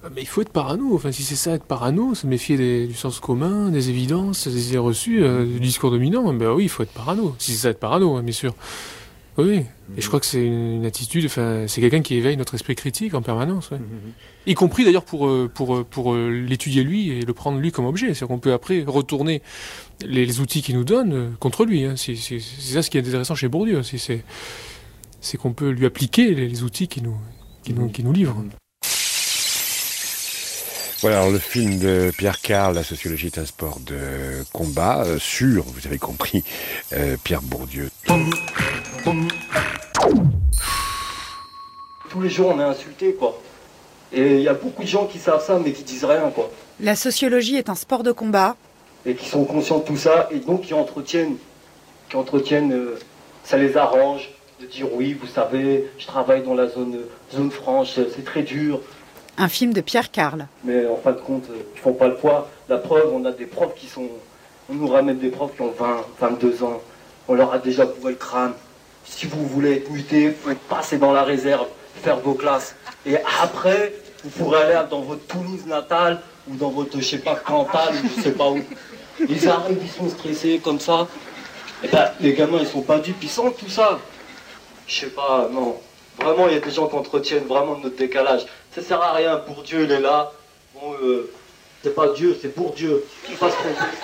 [SPEAKER 17] Mais il faut être parano. Enfin, si c'est ça, être parano, se méfier des, du sens commun, des évidences, des idées reçues, euh, du discours dominant, ben oui, il faut être parano. Si c'est ça, être parano, hein, bien sûr. Oui, et je crois que c'est une attitude, enfin, c'est quelqu'un qui éveille notre esprit critique en permanence, ouais. Mm-hmm. Y compris d'ailleurs pour, pour, pour l'étudier lui et le prendre lui comme objet. C'est-à-dire qu'on peut après retourner les, les outils qu'il nous donne contre lui. Hein. C'est, c'est, c'est ça ce qui est intéressant chez Bourdieu aussi, c'est, c'est qu'on peut lui appliquer les, les outils qu'il nous, qu'il nous, qu'il nous livre.
[SPEAKER 18] Voilà, alors le film de Pierre Carle, La sociologie est un sport de combat, euh, sur, vous avez compris, euh, Pierre Bourdieu.
[SPEAKER 8] Tous les jours on est insulté, quoi. Et il y a beaucoup de gens qui savent ça mais qui disent rien, quoi.
[SPEAKER 20] La sociologie est un sport de combat.
[SPEAKER 8] Et qui sont conscients de tout ça et donc qui entretiennent, qui entretiennent, euh, ça les arrange de dire oui, vous savez, je travaille dans la zone, zone franche, c'est très dur.
[SPEAKER 20] Un film de Pierre Carle.
[SPEAKER 8] Mais en fin de compte, ils font pas le poids. La preuve, on a des profs qui sont... On nous ramène des profs qui ont vingt, vingt-deux ans. On leur a déjà bourré le crâne. Si vous voulez être muté, vous pouvez passer dans la réserve, faire vos classes. Et après, vous pourrez aller dans votre Toulouse natale, ou dans votre, je sais pas, Cantal, ou je sais pas où. Ils arrivent, ils sont stressés comme ça. Et ben, les gamins, ils sont pas dupes, ils sentent tout ça. Je sais pas, non. Vraiment, il y a des gens qui entretiennent vraiment notre décalage. Ça sert à rien, Bourdieu, il est là. Bon, euh, c'est pas Dieu, c'est Bourdieu. Qui fasse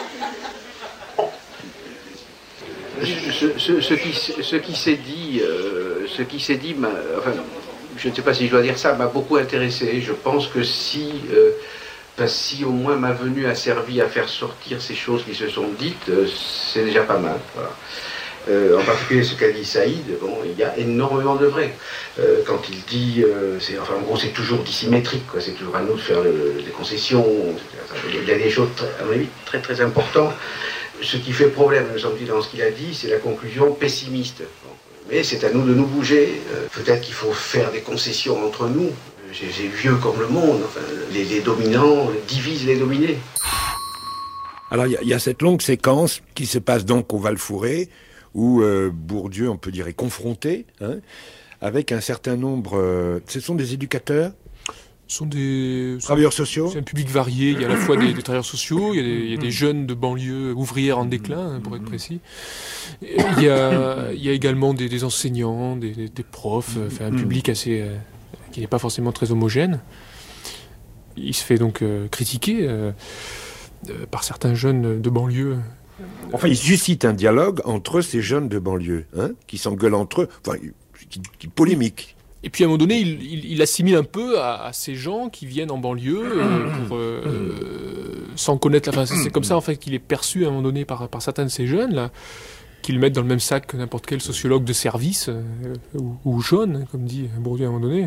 [SPEAKER 15] ce, ce, ce, qui, ce qui s'est dit, euh, ce qui s'est dit, m'a, enfin, je ne sais pas si je dois dire ça, m'a beaucoup intéressé. Je pense que si, euh, ben, si au moins ma venue a servi à faire sortir ces choses qui se sont dites, euh, c'est déjà pas mal. Voilà. Euh, en particulier ce qu'a dit Saïd, bon, il y a énormément de vrai. Euh, quand il dit, euh, c'est, enfin en gros c'est toujours dissymétrique, quoi, c'est toujours à nous de faire le, des concessions, il y a des choses, très, à mon avis, très très importantes. Ce qui fait problème, me semble-t-il, dans ce qu'il a dit, c'est la conclusion pessimiste. Bon, mais c'est à nous de nous bouger. Euh, peut-être qu'il faut faire des concessions entre nous. J'ai, j'ai vieux comme le monde, enfin, les, les dominants divisent les dominés.
[SPEAKER 18] Alors il y, y a cette longue séquence qui se passe donc au Val-Fouré, où euh, Bourdieu, on peut dire, est confronté, hein, avec un certain nombre... Euh, ce sont des éducateurs,
[SPEAKER 17] Ce sont des
[SPEAKER 18] travailleurs sociaux.
[SPEAKER 17] C'est un public varié. Il y a à la fois des, des travailleurs sociaux, il y a des, il y a des jeunes de banlieue ouvrières en déclin, hein, pour être précis. Il y a, il y a également des, des enseignants, des, des, des profs, enfin, un public assez euh, qui n'est pas forcément très homogène. Il se fait donc euh, critiquer euh, euh, par certains jeunes de banlieue.
[SPEAKER 18] Enfin, il suscite un dialogue entre ces jeunes de banlieue, hein, qui s'engueulent entre eux, enfin, qui, qui polémiquent.
[SPEAKER 17] Et puis à un moment donné, il, il, il assimile un peu à, à ces gens qui viennent en banlieue euh, pour, euh, euh, sans connaître la... Enfin, c'est, c'est comme ça en fait qu'il est perçu à un moment donné par, par certains de ces jeunes là, qui le mettent dans le même sac que n'importe quel sociologue de service euh, ou, ou jaune, comme dit Bourdieu à un moment donné.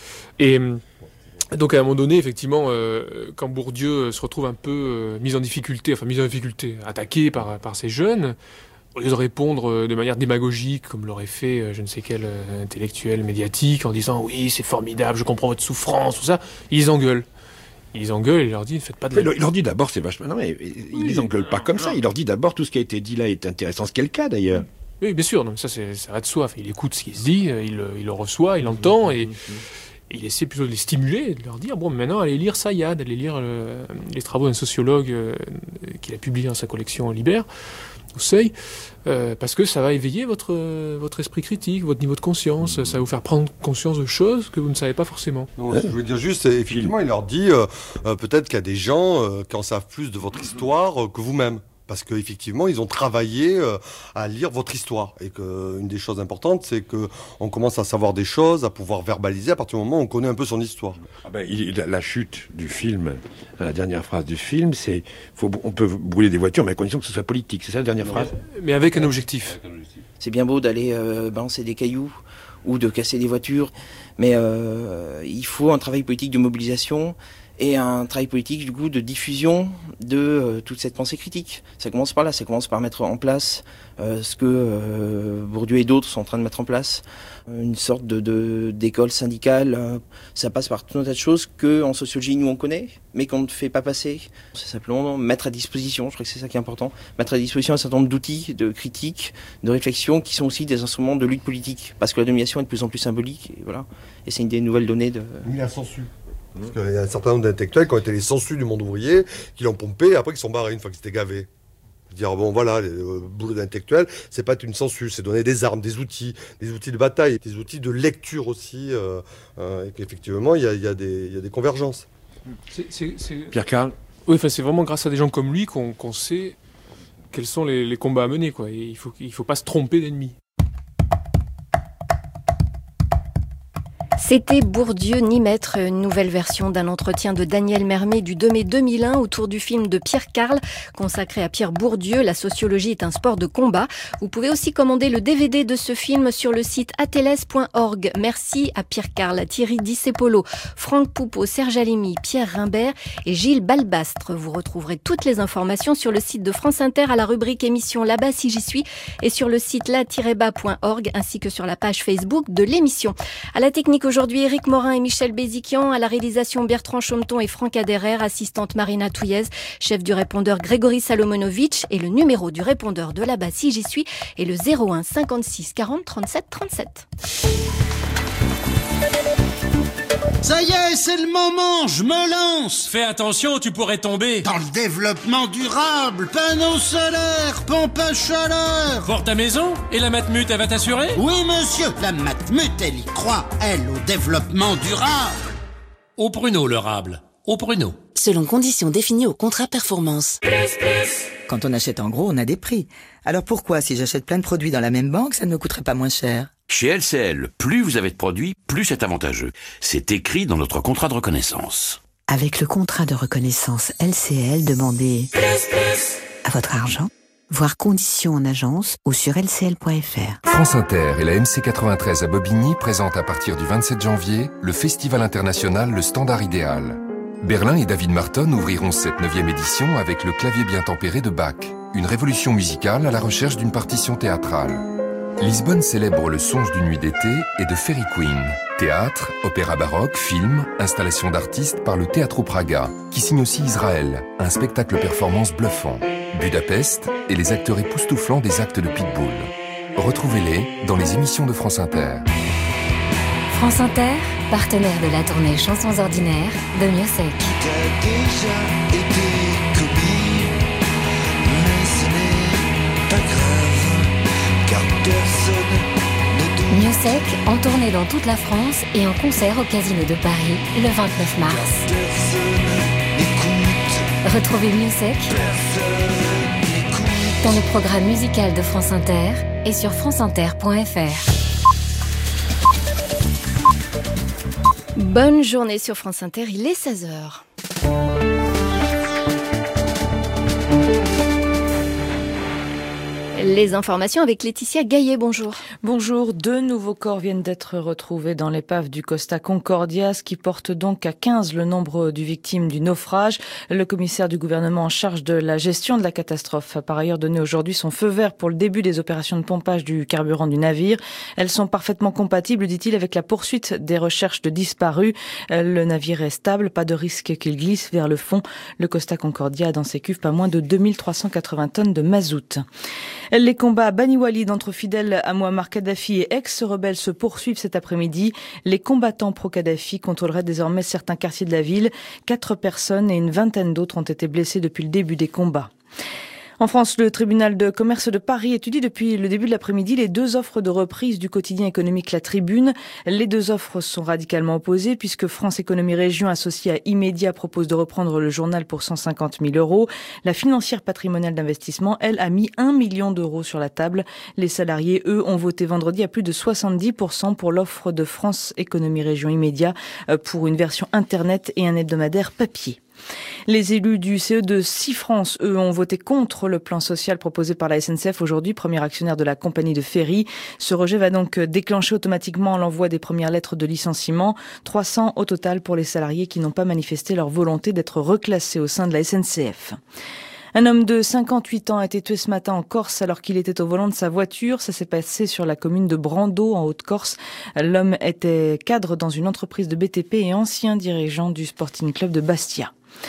[SPEAKER 17] Et donc à un moment donné, effectivement, euh, quand Bourdieu se retrouve un peu euh, mis en difficulté, enfin mis en difficulté, attaqué par, par ces jeunes, au lieu de répondre de manière démagogique, comme l'aurait fait je ne sais quel euh, intellectuel médiatique, en disant « oui, c'est formidable, je comprends votre souffrance », tout ça, ils les engueulent. Ils les engueulent et il leur dit « ne faites pas de... »
[SPEAKER 18] Il leur dit d'abord, c'est vachement... Non mais ils oui, les engueulent pas comme ça, il leur dit d'abord tout ce qui a été dit là est intéressant, ce qui est le cas d'ailleurs.
[SPEAKER 17] Oui, bien sûr, donc ça, c'est, ça va de soi. Enfin, il écoute ce qui se dit, il, il le reçoit, il l'entend et... Et il essaie plutôt de les stimuler, de leur dire, bon, maintenant, allez lire Sayad, allez lire le, les travaux d'un sociologue euh, qu'il a publié dans sa collection Libère, au Seuil, euh, parce que ça va éveiller votre, euh, votre esprit critique, votre niveau de conscience, ça va vous faire prendre conscience de choses que vous ne savez pas forcément.
[SPEAKER 19] Non, je veux dire juste, effectivement, il leur dit, euh, euh, peut-être qu'il y a des gens euh, qui en savent plus de votre histoire euh, que vous-même. Parce qu'effectivement, ils ont travaillé euh, à lire votre histoire. Et qu'une des choses importantes, c'est qu'on commence à savoir des choses, à pouvoir verbaliser à partir du moment où on connaît un peu son histoire.
[SPEAKER 18] Ah ben, il, la chute du film, la dernière phrase du film, c'est faut, on peut brûler des voitures, mais à condition que ce soit politique. C'est ça la dernière non, phrase
[SPEAKER 17] mais avec un objectif.
[SPEAKER 21] C'est bien beau d'aller euh, balancer des cailloux ou de casser des voitures, mais euh, il faut un travail politique de mobilisation et un travail politique du coup de diffusion de euh, toute cette pensée critique. Ça commence par là, ça commence par mettre en place euh, ce que euh, Bourdieu et d'autres sont en train de mettre en place, une sorte de, de d'école syndicale. Euh, ça passe par tout un tas de choses que en sociologie nous on connaît, mais qu'on ne fait pas passer. C'est simplement mettre à disposition, je crois que c'est ça qui est important, mettre à disposition un certain nombre d'outils de critique, de réflexion, qui sont aussi des instruments de lutte politique, parce que la domination est de plus en plus symbolique, et voilà. Et c'est une des nouvelles données de.
[SPEAKER 19] Il a sensu. Parce qu'il y a un certain nombre d'intellectuels qui ont été les sangsues du monde ouvrier, qui l'ont pompé, et après qui sont barrés une fois qu'ils étaient gavés. Dire bon voilà, le euh, boulot d'intellectuel, c'est pas une censure, c'est donner des armes, des outils, des outils de bataille, des outils de lecture aussi, euh, euh, et qu'effectivement il y a, y, a y a des convergences.
[SPEAKER 17] C'est, c'est, c'est...
[SPEAKER 18] Pierre Carl.
[SPEAKER 17] Oui, enfin, c'est vraiment grâce à des gens comme lui qu'on, qu'on sait quels sont les, les combats à mener, quoi. Et il faut, il faut pas se tromper d'ennemis.
[SPEAKER 9] C'était Bourdieu ni maître, une nouvelle version d'un entretien de Daniel Mermet du deux mai deux mille un autour du film de Pierre Carl, consacré à Pierre Bourdieu, La sociologie est un sport de combat. Vous pouvez aussi commander le D V D de ce film sur le site ateles point org. Merci à Pierre Carl, à Thierry Discepolo, Franck Poupeau, Serge Alimi, Pierre Rimbert et Gilles Balbastre. Vous retrouverez toutes les informations sur le site de France Inter à la rubrique émission Là-bas si j'y suis et sur le site la tiret bas point org ainsi que sur la page Facebook de l'émission. À la technique aujourd'hui, Éric Morin et Michel Béziquian, à la réalisation Bertrand Chaumeton et Franck Aderer, assistante Marina Touillez, chef du répondeur Grégory Salomonovitch et le numéro du répondeur de là-bas si j'y suis est le zéro un cinquante-six quarante trente-sept trente-sept.
[SPEAKER 10] Ça y est, c'est le moment, je me lance.
[SPEAKER 11] Fais attention, tu pourrais tomber.
[SPEAKER 10] Dans le développement durable, panneaux solaires, pompe à chaleur.
[SPEAKER 11] Pour ta maison? Et la Matmut, elle va t'assurer?
[SPEAKER 10] Oui, monsieur, la Matmut, elle y croit, elle, au développement durable.
[SPEAKER 11] Au pruneau, le rable. Au pruneau.
[SPEAKER 24] Selon conditions définies au contrat performance. Quand on achète en gros, on a des prix. Alors pourquoi, si j'achète plein de produits dans la même banque, ça ne me coûterait pas moins cher?
[SPEAKER 25] Chez L C L, plus vous avez de produits, plus c'est avantageux. C'est écrit dans notre contrat de reconnaissance.
[SPEAKER 24] Avec le contrat de reconnaissance L C L, demandez à votre argent, voir conditions en agence ou sur L C L point F R.
[SPEAKER 4] France Inter et la M C quatre-vingt-treize à Bobigny présentent à partir du vingt-sept janvier le festival international Le Standard Idéal. Berlin et David Marton ouvriront cette neuvième édition avec le clavier bien tempéré de Bach, une révolution musicale à la recherche d'une partition théâtrale. Lisbonne célèbre le songe d'une nuit d'été et de Fairy Queen. Théâtre, opéra baroque, film, installation d'artistes par le Teatro Praga, qui signe aussi Israël, un spectacle performance bluffant. Budapest et les acteurs époustouflants des actes de Pitbull. Retrouvez-les dans les émissions de France Inter.
[SPEAKER 9] France Inter, partenaire de la tournée Chansons ordinaires de Miossec. Miossec en tournée dans toute la France et en concert au Casino de Paris le vingt-neuf mars. Retrouvez Miossec dans le programme musical de France Inter et sur franceinter point F R. Bonne journée sur France Inter, il est seize heures. Les informations avec Laetitia Gaillet, bonjour.
[SPEAKER 26] Bonjour, deux nouveaux corps viennent d'être retrouvés dans l'épave du Costa Concordia, ce qui porte donc à quinze le nombre de victimes du naufrage. Le commissaire du gouvernement en charge de la gestion de la catastrophe a par ailleurs donné aujourd'hui son feu vert pour le début des opérations de pompage du carburant du navire. Elles sont parfaitement compatibles, dit-il, avec la poursuite des recherches de disparus. Le navire est stable, pas de risque qu'il glisse vers le fond. Le Costa Concordia a dans ses cuves pas moins de deux mille trois cent quatre-vingts tonnes de mazout. Les combats à Bani Walid entre fidèles à Muammar Kadhafi et ex-rebelles se poursuivent cet après-midi. Les combattants pro-Kadhafi contrôleraient désormais certains quartiers de la ville. Quatre personnes et une vingtaine d'autres ont été blessées depuis le début des combats. En France, le tribunal de commerce de Paris étudie depuis le début de l'après-midi les deux offres de reprise du quotidien économique La Tribune. Les deux offres sont radicalement opposées puisque France Économie Région associée à Immédiat propose de reprendre le journal pour cent cinquante mille euros. La financière patrimoniale d'investissement, elle, a mis un million d'euros sur la table. Les salariés, eux, ont voté vendredi à plus de soixante-dix pour cent pour l'offre de France Économie Région Immédiat pour une version Internet et un hebdomadaire papier. Les élus du C E de Six-France, eux, ont voté contre le plan social proposé par la S N C F aujourd'hui, premier actionnaire de la compagnie de ferry. Ce rejet va donc déclencher automatiquement l'envoi des premières lettres de licenciement. trois cents au total pour les salariés qui n'ont pas manifesté leur volonté d'être reclassés au sein de la S N C F. Un homme de cinquante-huit ans a été tué ce matin en Corse alors qu'il était au volant de sa voiture. Ça s'est passé sur la commune de Brando, en Haute-Corse. L'homme était cadre dans une entreprise de B T P et ancien dirigeant du Sporting Club de Bastia.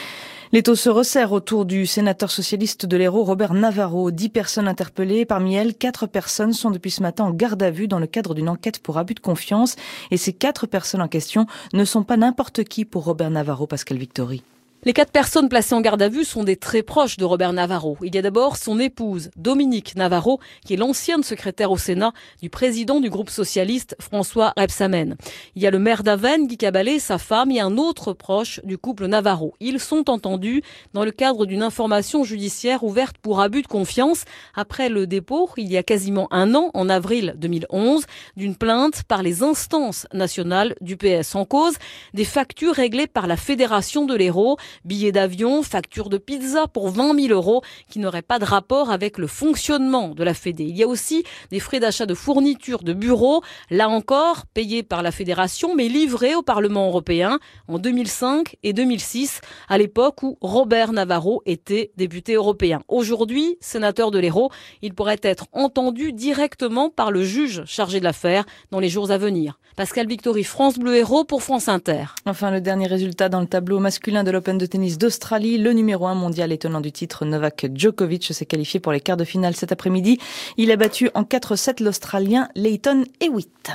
[SPEAKER 26] L'étau se resserre autour du sénateur socialiste de l'Hérault, Robert Navarro. Dix personnes interpellées. Parmi elles, quatre personnes sont depuis ce matin en garde à vue dans le cadre d'une enquête pour abus de confiance. Et ces quatre personnes en question ne sont pas n'importe qui pour Robert Navarro, Pascal Victory.
[SPEAKER 1] Les quatre personnes placées en garde à vue sont des très proches de Robert Navarro. Il y a d'abord son épouse, Dominique Navarro, qui est l'ancienne secrétaire au Sénat du président du groupe socialiste, François Rebsamen. Il y a le maire d'Avesnes, Guy Caballet, sa femme et un autre proche du couple Navarro. Ils sont entendus dans le cadre d'une information judiciaire ouverte pour abus de confiance après le dépôt, il y a quasiment un an, en avril deux mille onze, d'une plainte par les instances nationales du P S. En cause, des factures réglées par la Fédération de l'Hérault, billets d'avion, factures de pizza pour vingt mille euros qui n'auraient pas de rapport avec le fonctionnement de la Fédé. Il y a aussi des frais d'achat de fournitures de bureaux, là encore payés par la Fédération mais livrés au Parlement européen en deux mille cinq et deux mille six, à l'époque où Robert Navarro était député européen. Aujourd'hui, sénateur de l'Hérault, il pourrait être entendu directement par le juge chargé de l'affaire dans les jours à venir. Pascal Victory, France Bleu Hérault pour France Inter.
[SPEAKER 26] Enfin, le dernier résultat dans le tableau masculin de l'Open de tennis d'Australie. Le numéro un mondial et tenant du titre, Novak Djokovic, s'est qualifié pour les quarts de finale cet après-midi. Il a battu en quatre sept l'Australien Leighton Hewitt.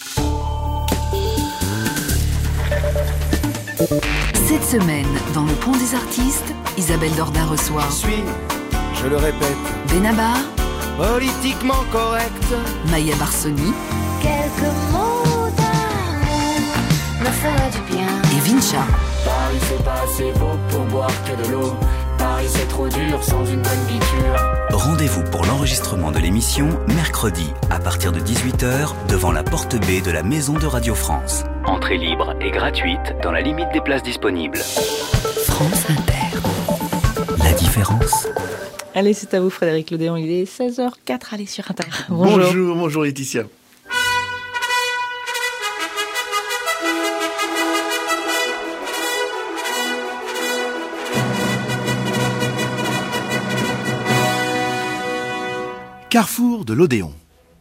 [SPEAKER 2] Cette semaine, dans le Pont des Artistes, Isabelle Dordain reçoit...
[SPEAKER 12] Je suis, je le répète,
[SPEAKER 2] Benabar,
[SPEAKER 12] politiquement correct,
[SPEAKER 2] Maya Barsoni,
[SPEAKER 13] quelques mots d'amour me fera du bien.
[SPEAKER 2] Et Vincha.
[SPEAKER 14] Paris c'est pas assez beau pour boire que de l'eau. Paris c'est trop dur sans une bonne biture.
[SPEAKER 16] Rendez-vous pour l'enregistrement de l'émission mercredi à partir de dix-huit heures devant la porte B de la Maison de Radio France. Entrée libre et gratuite dans la limite des places disponibles.
[SPEAKER 2] France Inter.
[SPEAKER 16] La différence.
[SPEAKER 26] Allez, c'est à vous Frédéric Lodéon, il est seize heures quatre, allez sur Inter. Bonjour.
[SPEAKER 27] Bonjour, bonjour Laetitia. Carrefour de l'Odéon.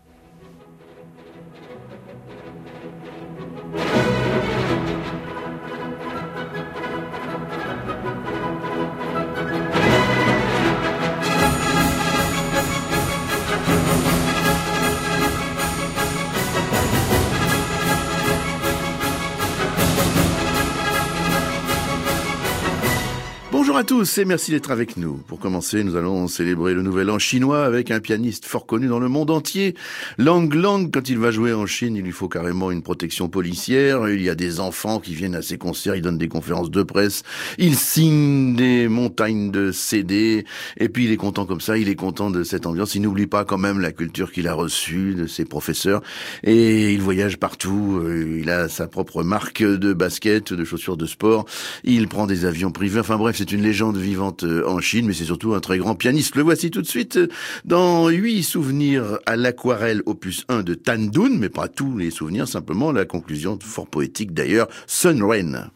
[SPEAKER 27] Bonjour à tous et merci d'être avec nous. Pour commencer, nous allons célébrer le nouvel an chinois avec un pianiste fort connu dans le monde entier. Lang Lang, quand il va jouer en Chine, il lui faut carrément une protection policière. Il y a des enfants qui viennent à ses concerts, il donne des conférences de presse, il signe des montagnes de C D, et puis il est content comme ça, il est content de cette ambiance. Il n'oublie pas quand même la culture qu'il a reçue de ses professeurs, et il voyage partout. Il a sa propre marque de basket, de chaussures de sport, il prend des avions privés, enfin bref, c'est une légende vivante en Chine, mais c'est surtout un très grand pianiste. Le voici tout de suite dans huit souvenirs à l'aquarelle opus un de Tan Dun, mais pas tous les souvenirs, simplement la conclusion fort poétique d'ailleurs, Sun Rain.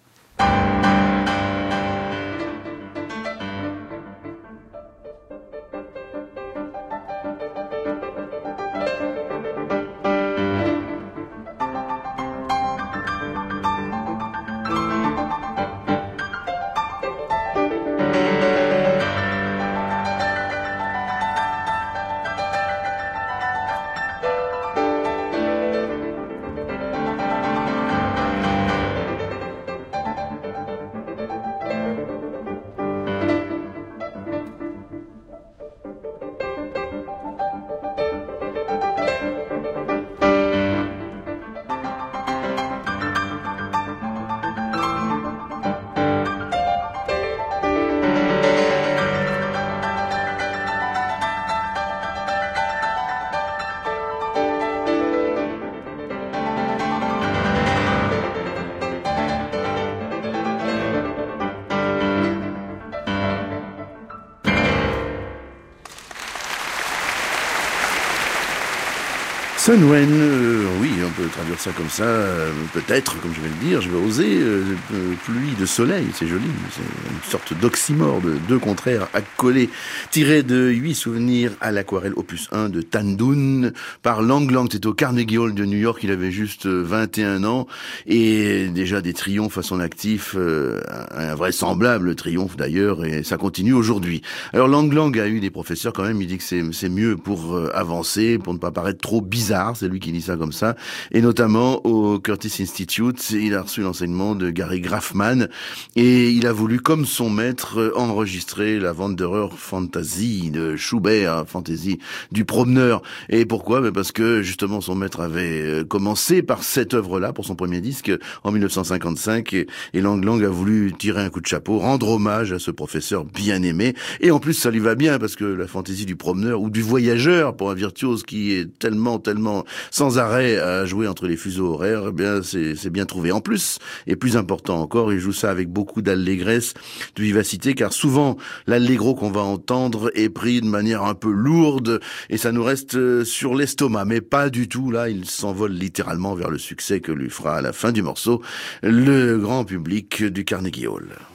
[SPEAKER 27] Sun Wen, euh, oui, on peut traduire ça comme ça, euh, peut-être, comme je vais le dire, je vais oser, euh, euh, pluie de soleil, c'est joli, c'est une sorte d'oxymore de deux contraires accolés, tiré de huit souvenirs à l'aquarelle opus un de Tan Dun, par Lang Lang, c'est au Carnegie Hall de New York, il avait juste vingt et un ans, et déjà des triomphes à son actif, euh, un invraisemblable triomphe d'ailleurs, et ça continue aujourd'hui. Alors Lang Lang a eu des professeurs quand même, il dit que c'est, c'est mieux pour euh, avancer, pour ne pas paraître trop bizarre, c'est lui qui dit ça comme ça, et notamment au Curtis Institute, il a reçu l'enseignement de Gary Graffman, et il a voulu, comme son maître, enregistrer la Wanderer Fantasy de Schubert, Fantasy du promeneur. Et pourquoi? Ben parce que justement son maître avait commencé par cette œuvre-là pour son premier disque en mille neuf cent cinquante-cinq, et, et Lang Lang a voulu tirer un coup de chapeau, rendre hommage à ce professeur bien aimé, et en plus ça lui va bien parce que la Fantaisie du promeneur ou du voyageur pour un virtuose qui est tellement tellement sans arrêt à jouer entre les fuseaux horaires, eh bien c'est, c'est bien trouvé. En plus, et plus important encore, il joue ça avec beaucoup d'allégresse, de vivacité, car souvent l'allegro qu'on va entendre est pris de manière un peu lourde et ça nous reste sur l'estomac, mais pas du tout. Là, il s'envole littéralement vers le succès que lui fera à la fin du morceau le grand public du Carnegie Hall.